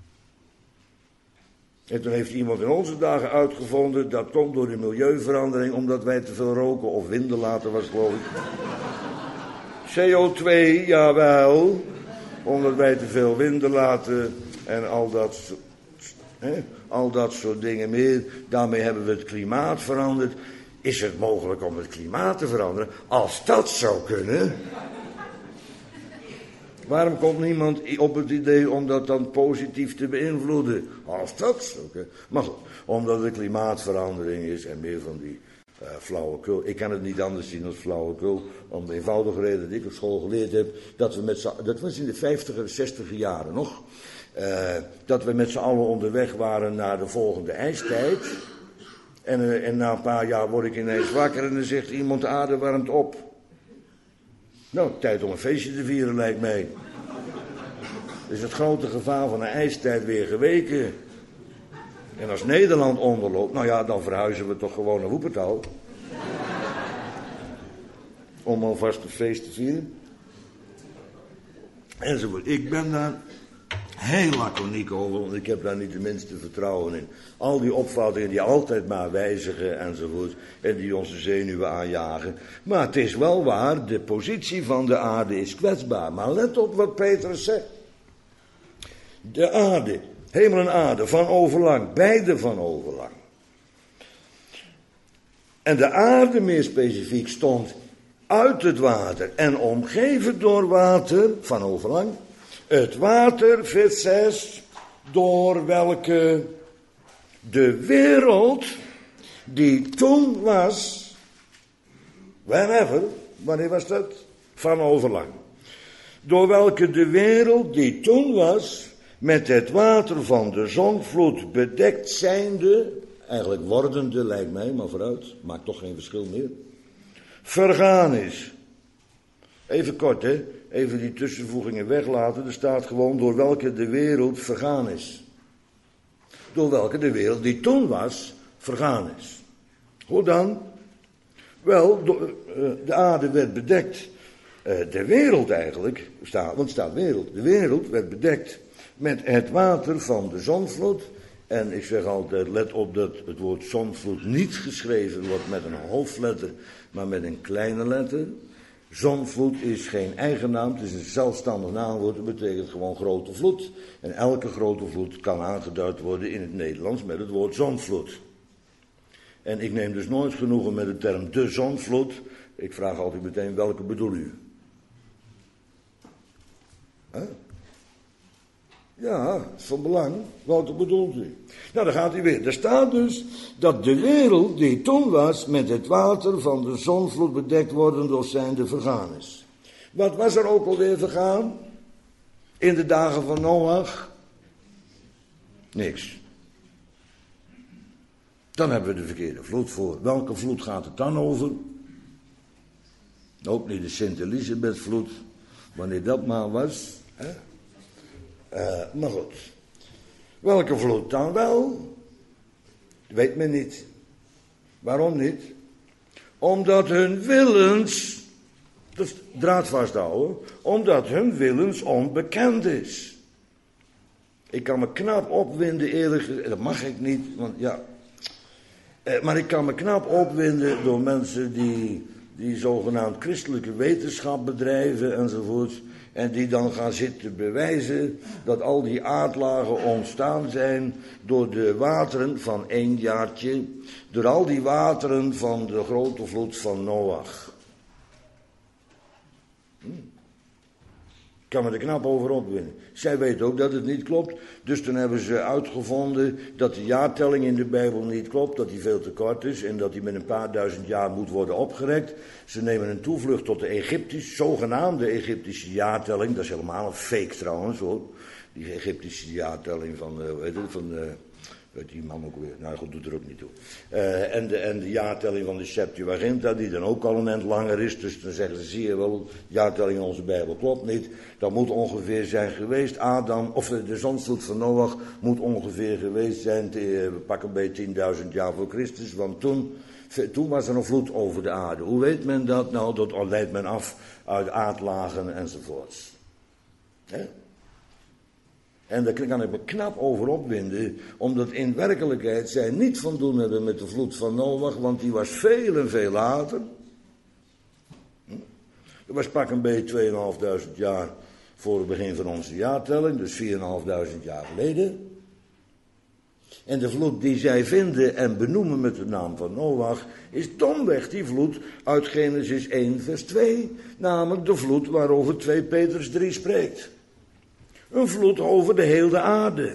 En toen heeft iemand in onze dagen uitgevonden, dat komt door de milieuverandering, omdat wij te veel roken of winden laten, was geloof ik. CO2, jawel, omdat wij te veel winden laten en al dat soort dingen meer. Daarmee hebben we het klimaat veranderd. Is het mogelijk om het klimaat te veranderen? Als dat zou kunnen. Waarom komt niemand op het idee om dat dan positief te beïnvloeden? Als dat zo kan. Maar goed, omdat het klimaatverandering is en meer van die flauwekul. Ik kan het niet anders zien dan flauwekul. Om de eenvoudige reden dat ik op school geleerd heb. Dat was in de 50er, 60er jaren nog. Dat we met z'n allen onderweg waren naar de volgende ijstijd. En na een paar jaar word ik ineens wakker en dan zegt iemand de aarde warmt op. Nou, tijd om een feestje te vieren lijkt mij. Is het grote gevaar van een ijstijd weer geweken. En als Nederland onderloopt, nou ja, dan verhuizen we toch gewoon naar Woepertal. Om alvast een feest te vieren. Enzovoort. Ik ben daar heel laconiek over, want ik heb daar niet de minste vertrouwen in. Al die opvattingen die altijd maar wijzigen enzovoort. En die onze zenuwen aanjagen. Maar het is wel waar, de positie van de aarde is kwetsbaar. Maar let op wat Petrus zegt. De aarde, hemel en aarde, van overlang, beide van overlang. En de aarde meer specifiek stond uit het water en omgeven door water, van overlang. Het water, vers 6, door welke de wereld die toen was, wanneer was dat? Van overlang. Door welke de wereld die toen was, met het water van de zondvloed bedekt zijnde, eigenlijk wordende lijkt mij, maar vooruit, maakt toch geen verschil meer, vergaan is. Even kort, hè. Even die tussenvoegingen weglaten. Er staat gewoon door welke de wereld vergaan is. Door welke de wereld die toen was, vergaan is. Hoe dan? Wel, de aarde werd bedekt. De wereld eigenlijk, want het staat wereld. De wereld werd bedekt met het water van de zonvloed. En ik zeg altijd, let op dat het woord zonvloed niet geschreven wordt met een hoofdletter, maar met een kleine letter. Zonvloed is geen eigen naam, het is een zelfstandig naamwoord, dat betekent gewoon grote vloed. En elke grote vloed kan aangeduid worden in het Nederlands met het woord zonvloed. En ik neem dus nooit genoegen met de term de zonvloed. Ik vraag altijd meteen, welke bedoel u? Huh? Ja, dat is van belang. Welke bedoelt u? Nou, dan gaat hij weer. Er staat dus dat de wereld die toen was met het water van de zonvloed bedekt worden door zijnde vergaan is. Wat was er ook alweer vergaan? In de dagen van Noach? Niks. Dan hebben we de verkeerde vloed voor. Welke vloed gaat het dan over? Ook niet de Sint-Elisabethvloed. Wanneer dat maar was. Hè? Maar goed. Welke vloed dan wel? Weet men niet. Waarom niet? Omdat hun willens, dus draad vasthouden, omdat hun willens onbekend is. Ik kan me knap opwinden, eerlijk gezegd, dat mag ik niet, want ja. Maar ik kan me knap opwinden door mensen die zogenaamd christelijke wetenschap bedrijven enzovoort. En die dan gaan zitten bewijzen dat al die aardlagen ontstaan zijn door de wateren van 1 jaartje. Door al die wateren van de grote vloed van Noach. Ik kan me er knap over opwinden. Zij weet ook dat het niet klopt. Dus toen hebben ze uitgevonden dat de jaartelling in de Bijbel niet klopt. Dat die veel te kort is en dat die met een paar duizend jaar moet worden opgerekt. Ze nemen een toevlucht tot de zogenaamde Egyptische jaartelling. Dat is helemaal een fake trouwens hoor. Die Egyptische jaartelling weet die man ook weer. Nou goed, doet er ook niet toe. En de jaartelling van de Septuaginta, die dan ook al een eind langer is. Dus dan zeggen ze, zie je wel, de jaartelling in onze Bijbel klopt niet. Dat moet ongeveer zijn geweest. De zonvloed van Noach moet ongeveer geweest zijn. Pak een beetje 10.000 jaar voor Christus. Want toen was er een vloed over de aarde. Hoe weet men dat? Nou, dat leidt men af uit aardlagen enzovoorts. Hè? En daar kan ik me knap over opwinden, omdat in werkelijkheid zij niet van doen hebben met de vloed van Noach, want die was veel en veel later. Dat was pak een beetje 2.500 jaar voor het begin van onze jaartelling, dus 4.500 jaar geleden. En de vloed die zij vinden en benoemen met de naam van Noach, is domweg die vloed uit Genesis 1 vers 2, namelijk de vloed waarover 2 Petrus 3 spreekt. Een vloed over de hele aarde.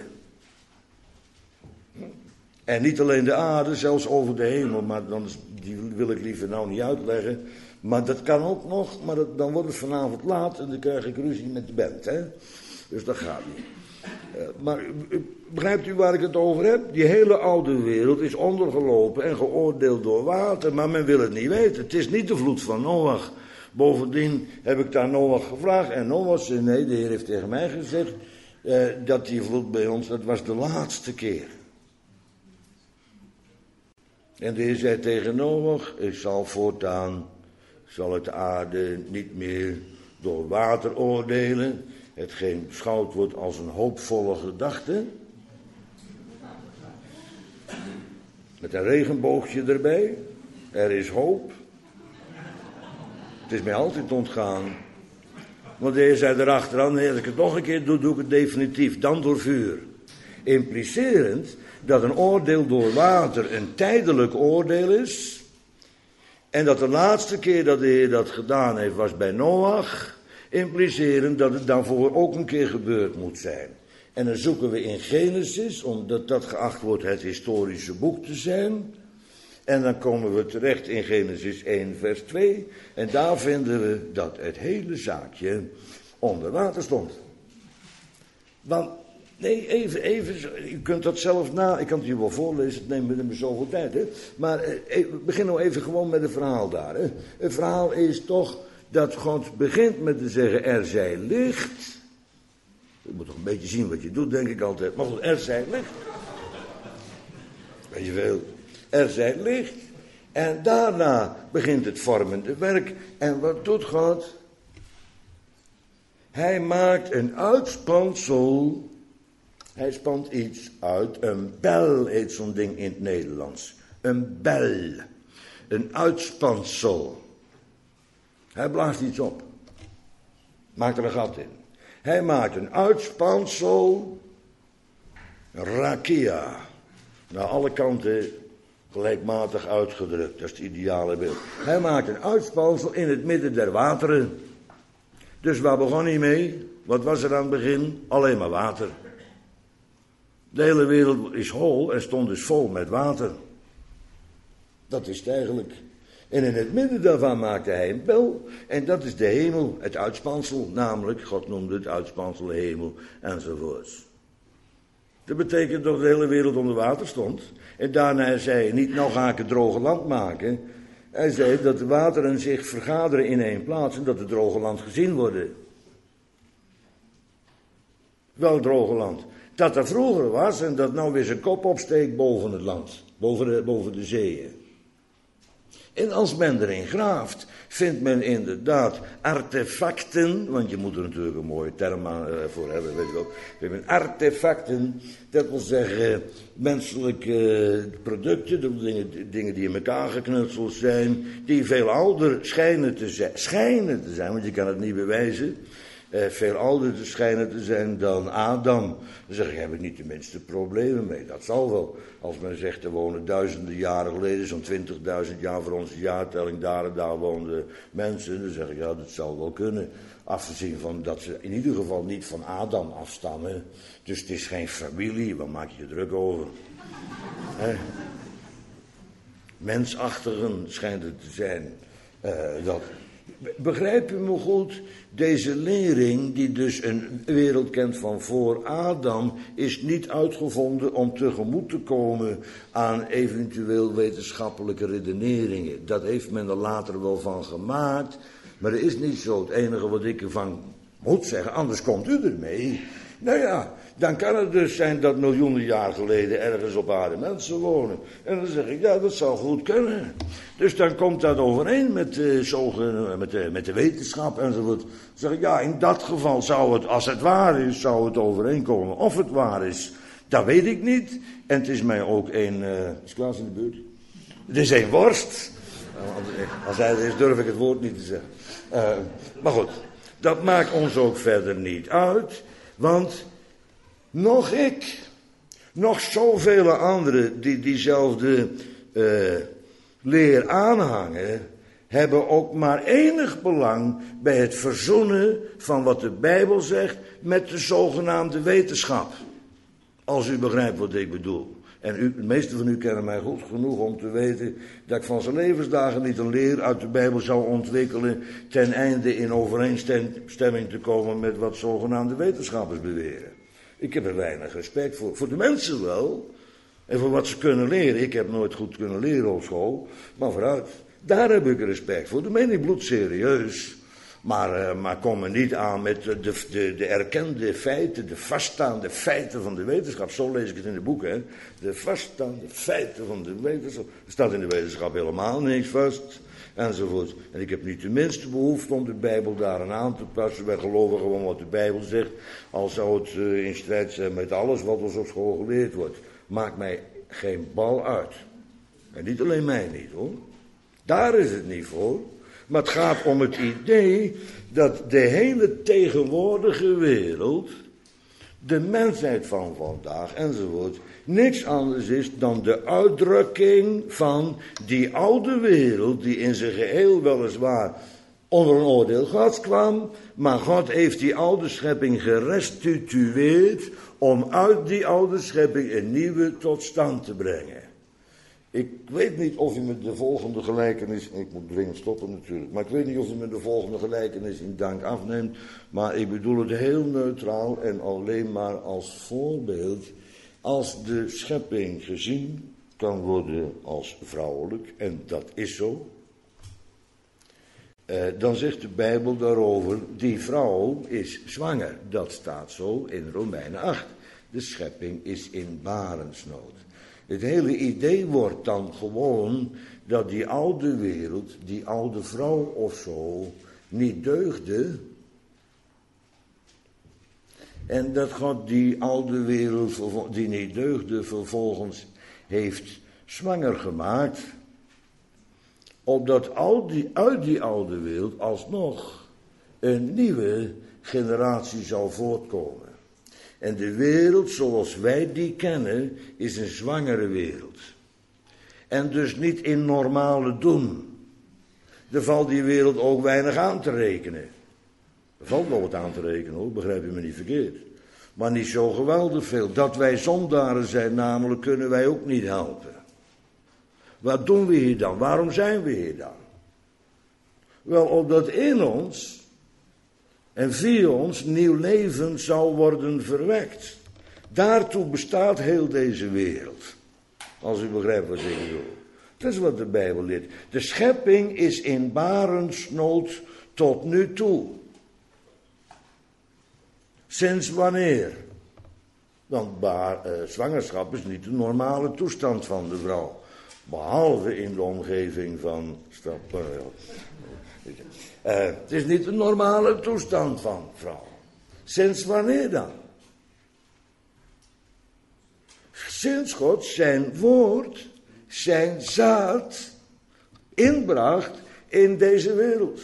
En niet alleen de aarde, zelfs over de hemel. Maar die wil ik liever nou niet uitleggen. Maar dat kan ook nog. Maar dan wordt het vanavond laat en dan krijg ik ruzie met de band. Hè? Dus dat gaat niet. Maar begrijpt u waar ik het over heb? Die hele oude wereld is ondergelopen en geoordeeld door water. Maar men wil het niet weten. Het is niet de vloed van Noach. Bovendien heb ik daar Noach gevraagd. En Noach zei, nee, de Heer heeft tegen mij gezegd dat die vloed bij ons, dat was de laatste keer. En de Heer zei tegen Noach, ik zal voortaan, zal het de aarde niet meer door water oordelen. Hetgeen beschouwd wordt als een hoopvolle gedachte. Met een regenboogje erbij. Er is hoop. Het is mij altijd ontgaan. Want de Heer zei erachteraan, nee, als ik het nog een keer doe, doe ik het definitief. Dan door vuur. Implicerend dat een oordeel door water een tijdelijk oordeel is. En dat de laatste keer dat de Heer dat gedaan heeft was bij Noach. Implicerend dat het daarvoor ook een keer gebeurd moet zijn. En dan zoeken we in Genesis, omdat dat geacht wordt het historische boek te zijn. En dan komen we terecht in Genesis 1 vers 2. En daar vinden we dat het hele zaakje onder water stond. Want, nee, even, u kunt dat zelf ik kan het je wel voorlezen, het neemt me zoveel tijd, hè. Maar begin nou even gewoon met het verhaal daar, hè. Het verhaal is toch dat God begint met te zeggen, er zij licht. Je moet toch een beetje zien wat je doet, denk ik altijd. Maar goed, er zij licht. Weet je veel. Er zij licht. En daarna begint het vormende werk. En wat doet God? Hij maakt een uitspansel. Hij spant iets uit. Een bel heet zo'n ding in het Nederlands. Een bel. Een uitspansel. Hij blaast iets op. Maakt er een gat in. Hij maakt een uitspansel. Rakia. Naar alle kanten gelijkmatig uitgedrukt. Dat is het ideale beeld. Hij maakt een uitspansel in het midden der wateren. Dus waar begon hij mee? Wat was er aan het begin? Alleen maar water. De hele wereld is hol en stond dus vol met water. Dat is het eigenlijk. En in het midden daarvan maakte hij een bel. En dat is de hemel, het uitspansel. Namelijk, God noemde het uitspansel de hemel enzovoorts. Dat betekent dat de hele wereld onder water stond. En daarna zei hij niet, nou ga ik het droge land maken. Hij zei dat de wateren zich vergaderen in één plaats en dat het droge land gezien worden. Wel droge land. Dat er vroeger was en dat nou weer zijn kop opsteekt boven het land. Boven de zeeën. En als men erin graaft, vindt men inderdaad artefacten, want je moet er natuurlijk een mooie term voor hebben, weet je wel. Artefacten, dat wil zeggen menselijke producten, dingen die in elkaar geknutseld zijn, die veel ouder schijnen te zijn, want je kan het niet bewijzen. Veel ouder schijnen te zijn dan Adam. Dan zeg ik, heb ik niet de minste problemen mee. Dat zal wel. Als men zegt, er wonen duizenden jaren geleden, zo'n 20.000 jaar voor onze jaartelling, daar en daar woonden mensen. Dan zeg ik, ja, dat zal wel kunnen. Afgezien van dat ze in ieder geval niet van Adam afstammen. Dus het is geen familie, waar maak je je druk over? Mensachtigen schijnt het te zijn. Begrijp u me goed? Deze lering, die dus een wereld kent van voor Adam, is niet uitgevonden om tegemoet te komen aan eventueel wetenschappelijke redeneringen. Dat heeft men er later wel van gemaakt, maar dat is niet zo. Het enige wat ik ervan moet zeggen, anders komt u ermee. Nou ja, dan kan het dus zijn dat miljoenen jaar geleden ergens op aarde mensen wonen. En dan zeg ik, ja, dat zou goed kunnen. Dus dan komt dat overeen met de wetenschap enzovoort. Dan zeg ik, ja, in dat geval zou het, als het waar is, zou het overeenkomen. Of het waar is, dat weet ik niet. En het is mij ook is Klaas in de buurt? Het is een worst. Als hij er is, durf ik het woord niet te zeggen. Maar goed, dat maakt ons ook verder niet uit. Want nog ik, nog zoveel anderen die diezelfde leer aanhangen, hebben ook maar enig belang bij het verzoenen van wat de Bijbel zegt met de zogenaamde wetenschap. Als u begrijpt wat ik bedoel. En de meesten van u kennen mij goed genoeg om te weten dat ik van zijn levensdagen niet een leer uit de Bijbel zou ontwikkelen ten einde in overeenstemming te komen met wat zogenaamde wetenschappers beweren. Ik heb er weinig respect voor. Voor de mensen wel. En voor wat ze kunnen leren. Ik heb nooit goed kunnen leren op school. Maar vooruit. Daar heb ik respect voor. Dat meen ik bloedserieus. Maar kom er niet aan met de erkende feiten, de vaststaande feiten van de wetenschap. Zo lees ik het in de boeken, hè. De vaststaande feiten van de wetenschap. Er staat in de wetenschap helemaal niks vast, enzovoort. En ik heb niet de minste behoefte om de Bijbel daaraan aan te passen. Wij geloven gewoon wat de Bijbel zegt, al zou het in strijd zijn met alles wat ons op school geleerd wordt. Maakt mij geen bal uit. En niet alleen mij niet, hoor. Daar is het niet voor. Maar het gaat om het idee dat de hele tegenwoordige wereld, de mensheid van vandaag enzovoort, niks anders is dan de uitdrukking van die oude wereld die in zijn geheel weliswaar onder een oordeel Gods kwam, maar God heeft die oude schepping gerestitueerd om uit die oude schepping een nieuwe tot stand te brengen. Ik weet niet of u met de volgende gelijkenis, ik moet dringend stoppen natuurlijk, maar ik weet niet of u met de volgende gelijkenis in dank afneemt, maar ik bedoel het heel neutraal en alleen maar als voorbeeld. Als de schepping gezien kan worden als vrouwelijk, en dat is zo, Dan zegt de Bijbel daarover, die vrouw is zwanger. Dat staat zo in Romeinen 8. De schepping is in barensnood. Het hele idee wordt dan gewoon dat die oude wereld, die oude vrouw of zo, niet deugde. En dat God die oude wereld, die niet deugde, vervolgens heeft zwanger gemaakt. Opdat uit die oude wereld alsnog een nieuwe generatie zou voortkomen. En de wereld zoals wij die kennen is een zwangere wereld. En dus niet in normale doen. Er valt die wereld ook weinig aan te rekenen. Er valt wel wat aan te rekenen hoor, begrijp je me niet verkeerd. Maar niet zo geweldig veel. Dat wij zondaren zijn namelijk kunnen wij ook niet helpen. Wat doen we hier dan? Waarom zijn we hier dan? Wel, opdat in ons en via ons nieuw leven zou worden verwekt. Daartoe bestaat heel deze wereld. Als u begrijpt wat ik bedoel. Dat is wat de Bijbel leert. De schepping is in barensnood tot nu toe. Sinds wanneer? Want zwangerschap is niet de normale toestand van de vrouw. Behalve in de omgeving van het is niet de normale toestand van vrouw. Sinds wanneer dan? Sinds God zijn woord, zijn zaad inbracht in deze wereld.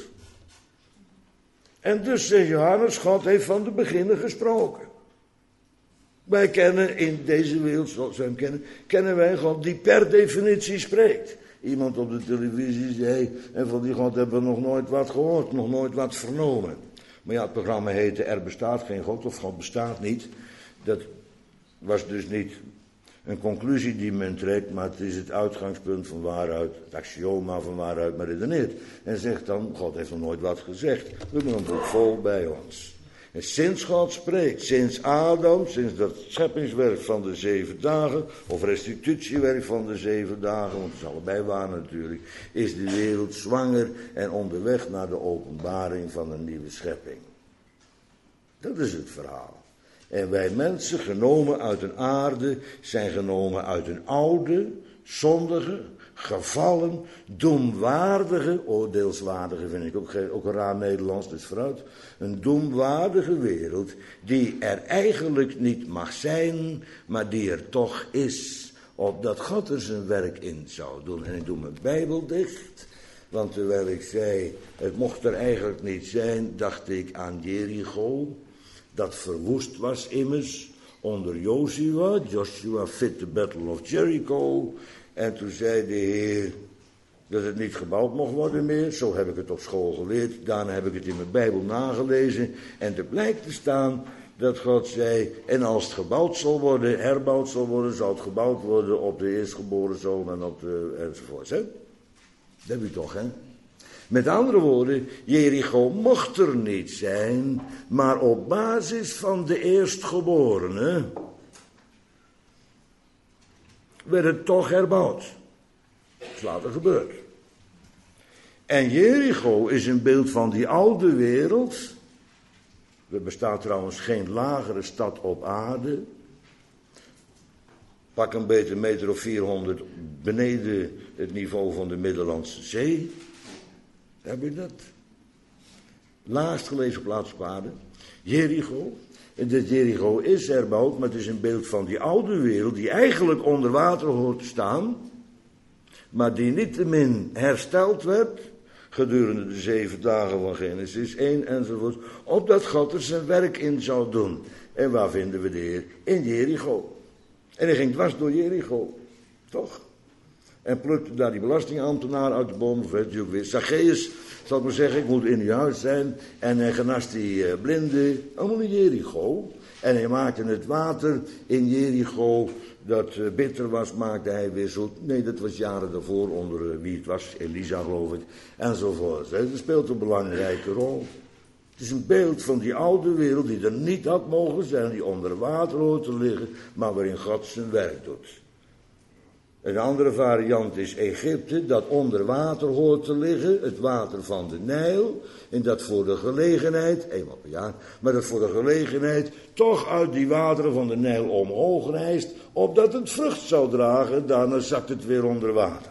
En dus zegt Johannes, God heeft van de beginnen gesproken. Wij kennen in deze wereld, zoals wij hem kennen, kennen wij God die per definitie spreekt. Iemand op de televisie zei, en van die God hebben we nog nooit wat gehoord, nog nooit wat vernomen. Maar ja, het programma heette Er bestaat geen God of God bestaat niet. Dat was dus niet een conclusie die men trekt, maar het is het uitgangspunt van waaruit, het axioma van waaruit men redeneert. En zegt dan, God heeft nog nooit wat gezegd. We hebben een boek vol bij ons. En sinds God spreekt, sinds Adam, sinds dat scheppingswerk van de 7 dagen, of restitutiewerk van de 7 dagen, want het is allebei waar natuurlijk, is de wereld zwanger en onderweg naar de openbaring van een nieuwe schepping. Dat is het verhaal. En wij mensen, genomen uit een aarde, zijn genomen uit een oude, zondige, gevallen, doemwaardige, oordeelswaardige vind ik ook een raar Nederlands, dus vooruit, een doemwaardige wereld die er eigenlijk niet mag zijn, maar die er toch is, opdat God er zijn werk in zou doen. En ik doe mijn Bijbel dicht, want terwijl ik zei, het mocht er eigenlijk niet zijn, dacht ik aan Jericho, dat verwoest was immers onder Joshua. Joshua fit the battle of Jericho. En toen zei de Heer dat het niet gebouwd mocht worden meer. Zo heb ik het op school geleerd. Daarna heb ik het in mijn Bijbel nagelezen. En er blijkt te staan dat God zei, en als het gebouwd zal worden, herbouwd zal worden, zal het gebouwd worden op de eerstgeboren zoon en op de enzovoort. Hè? Dat heb je toch, hè? Met andere woorden, Jericho mocht er niet zijn, maar op basis van de eerstgeborene werd het toch herbouwd. Dat is later gebeurd. En Jericho is een beeld van die oude wereld. Er bestaat trouwens geen lagere stad op aarde. Pak een beetje 1,4 meter beneden het niveau van de Middellandse Zee. Heb je dat? Laagst gelegen plaats op aarde. Jericho. En dit Jericho is herbouwd, maar het is een beeld van die oude wereld die eigenlijk onder water hoort te staan, maar die niettemin hersteld werd gedurende de 7 dagen van Genesis 1 enzovoort, opdat God er zijn werk in zou doen. En waar vinden we de Heer? In Jericho. En hij ging dwars door Jericho, toch? En plukte daar die belastingambtenaar uit de boom, of weet je ook weer. Zacchaeus, zal ik maar zeggen, ik moet in uw huis zijn. En hij genast die blinde, allemaal in Jericho. En hij maakte het water in Jericho, dat bitter was, maakte hij weer zoet. Nee, dat was jaren daarvoor, onder wie het was, Elisa geloof ik, enzovoort. Dat speelt een belangrijke rol. Het is een beeld van die oude wereld die er niet had mogen zijn, die onder water hoort te liggen, maar waarin God zijn werk doet. Een andere variant is Egypte, dat onder water hoort te liggen, het water van de Nijl. En dat voor de gelegenheid, eenmaal per jaar, maar dat voor de gelegenheid toch uit die wateren van de Nijl omhoog rijst, opdat het vrucht zou dragen, daarna zakt het weer onder water.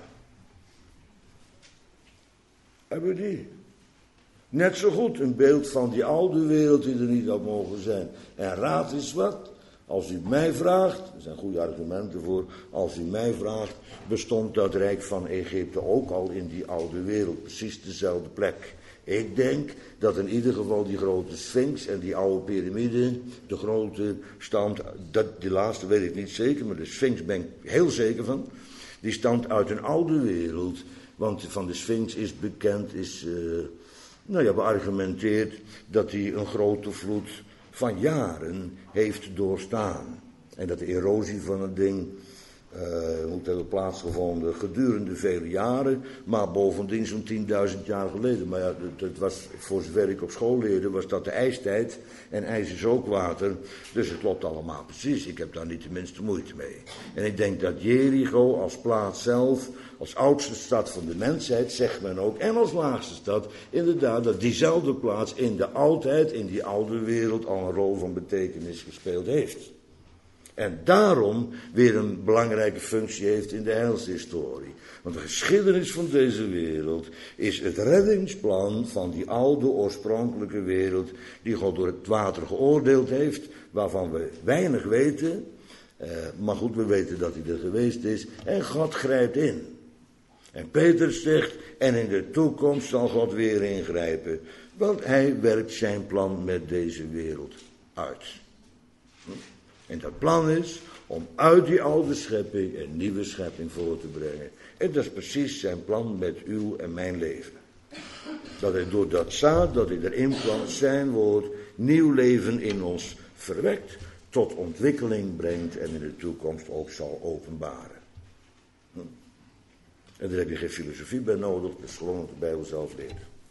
Hebben we die? Net zo goed een beeld van die oude wereld die er niet had mogen zijn. En raad eens wat. Als u mij vraagt, er zijn goede argumenten voor, als u mij vraagt, bestond dat Rijk van Egypte ook al in die oude wereld, precies dezelfde plek. Ik denk dat in ieder geval die grote Sphinx en die oude piramide, de grote stamt, die laatste weet ik niet zeker, maar de Sphinx ben ik heel zeker van, die stamt uit een oude wereld, want van de Sphinx is bekend, beargumenteerd dat hij een grote vloed van jaren heeft doorstaan. En dat de erosie van het ding moet hebben plaatsgevonden gedurende vele jaren, maar bovendien zo'n 10.000 jaar geleden. Maar ja, dat was, voor zover ik op school leerde, was dat de ijstijd. En ijs is ook water, dus het klopt allemaal precies. Ik heb daar niet de minste moeite mee. En ik denk dat Jericho als plaats zelf, als oudste stad van de mensheid, zegt men ook, en als laagste stad, inderdaad, dat diezelfde plaats in de oudheid, in die oude wereld, al een rol van betekenis gespeeld heeft. En daarom weer een belangrijke functie heeft in de heilshistorie. Want de geschiedenis van deze wereld is het reddingsplan van die oude oorspronkelijke wereld die God door het water geoordeeld heeft, waarvan we weinig weten. Maar goed, we weten dat hij er geweest is en God grijpt in. En Petrus zegt, en in de toekomst zal God weer ingrijpen, want hij werkt zijn plan met deze wereld uit. En dat plan is om uit die oude schepping een nieuwe schepping voor te brengen. En dat is precies zijn plan met uw en mijn leven. Dat hij door dat zaad dat hij erin plant, zijn woord, nieuw leven in ons verwekt, tot ontwikkeling brengt en in de toekomst ook zal openbaren. En daar heb je geen filosofie bij nodig, dat is gewoon wat de Bijbel zelf leert.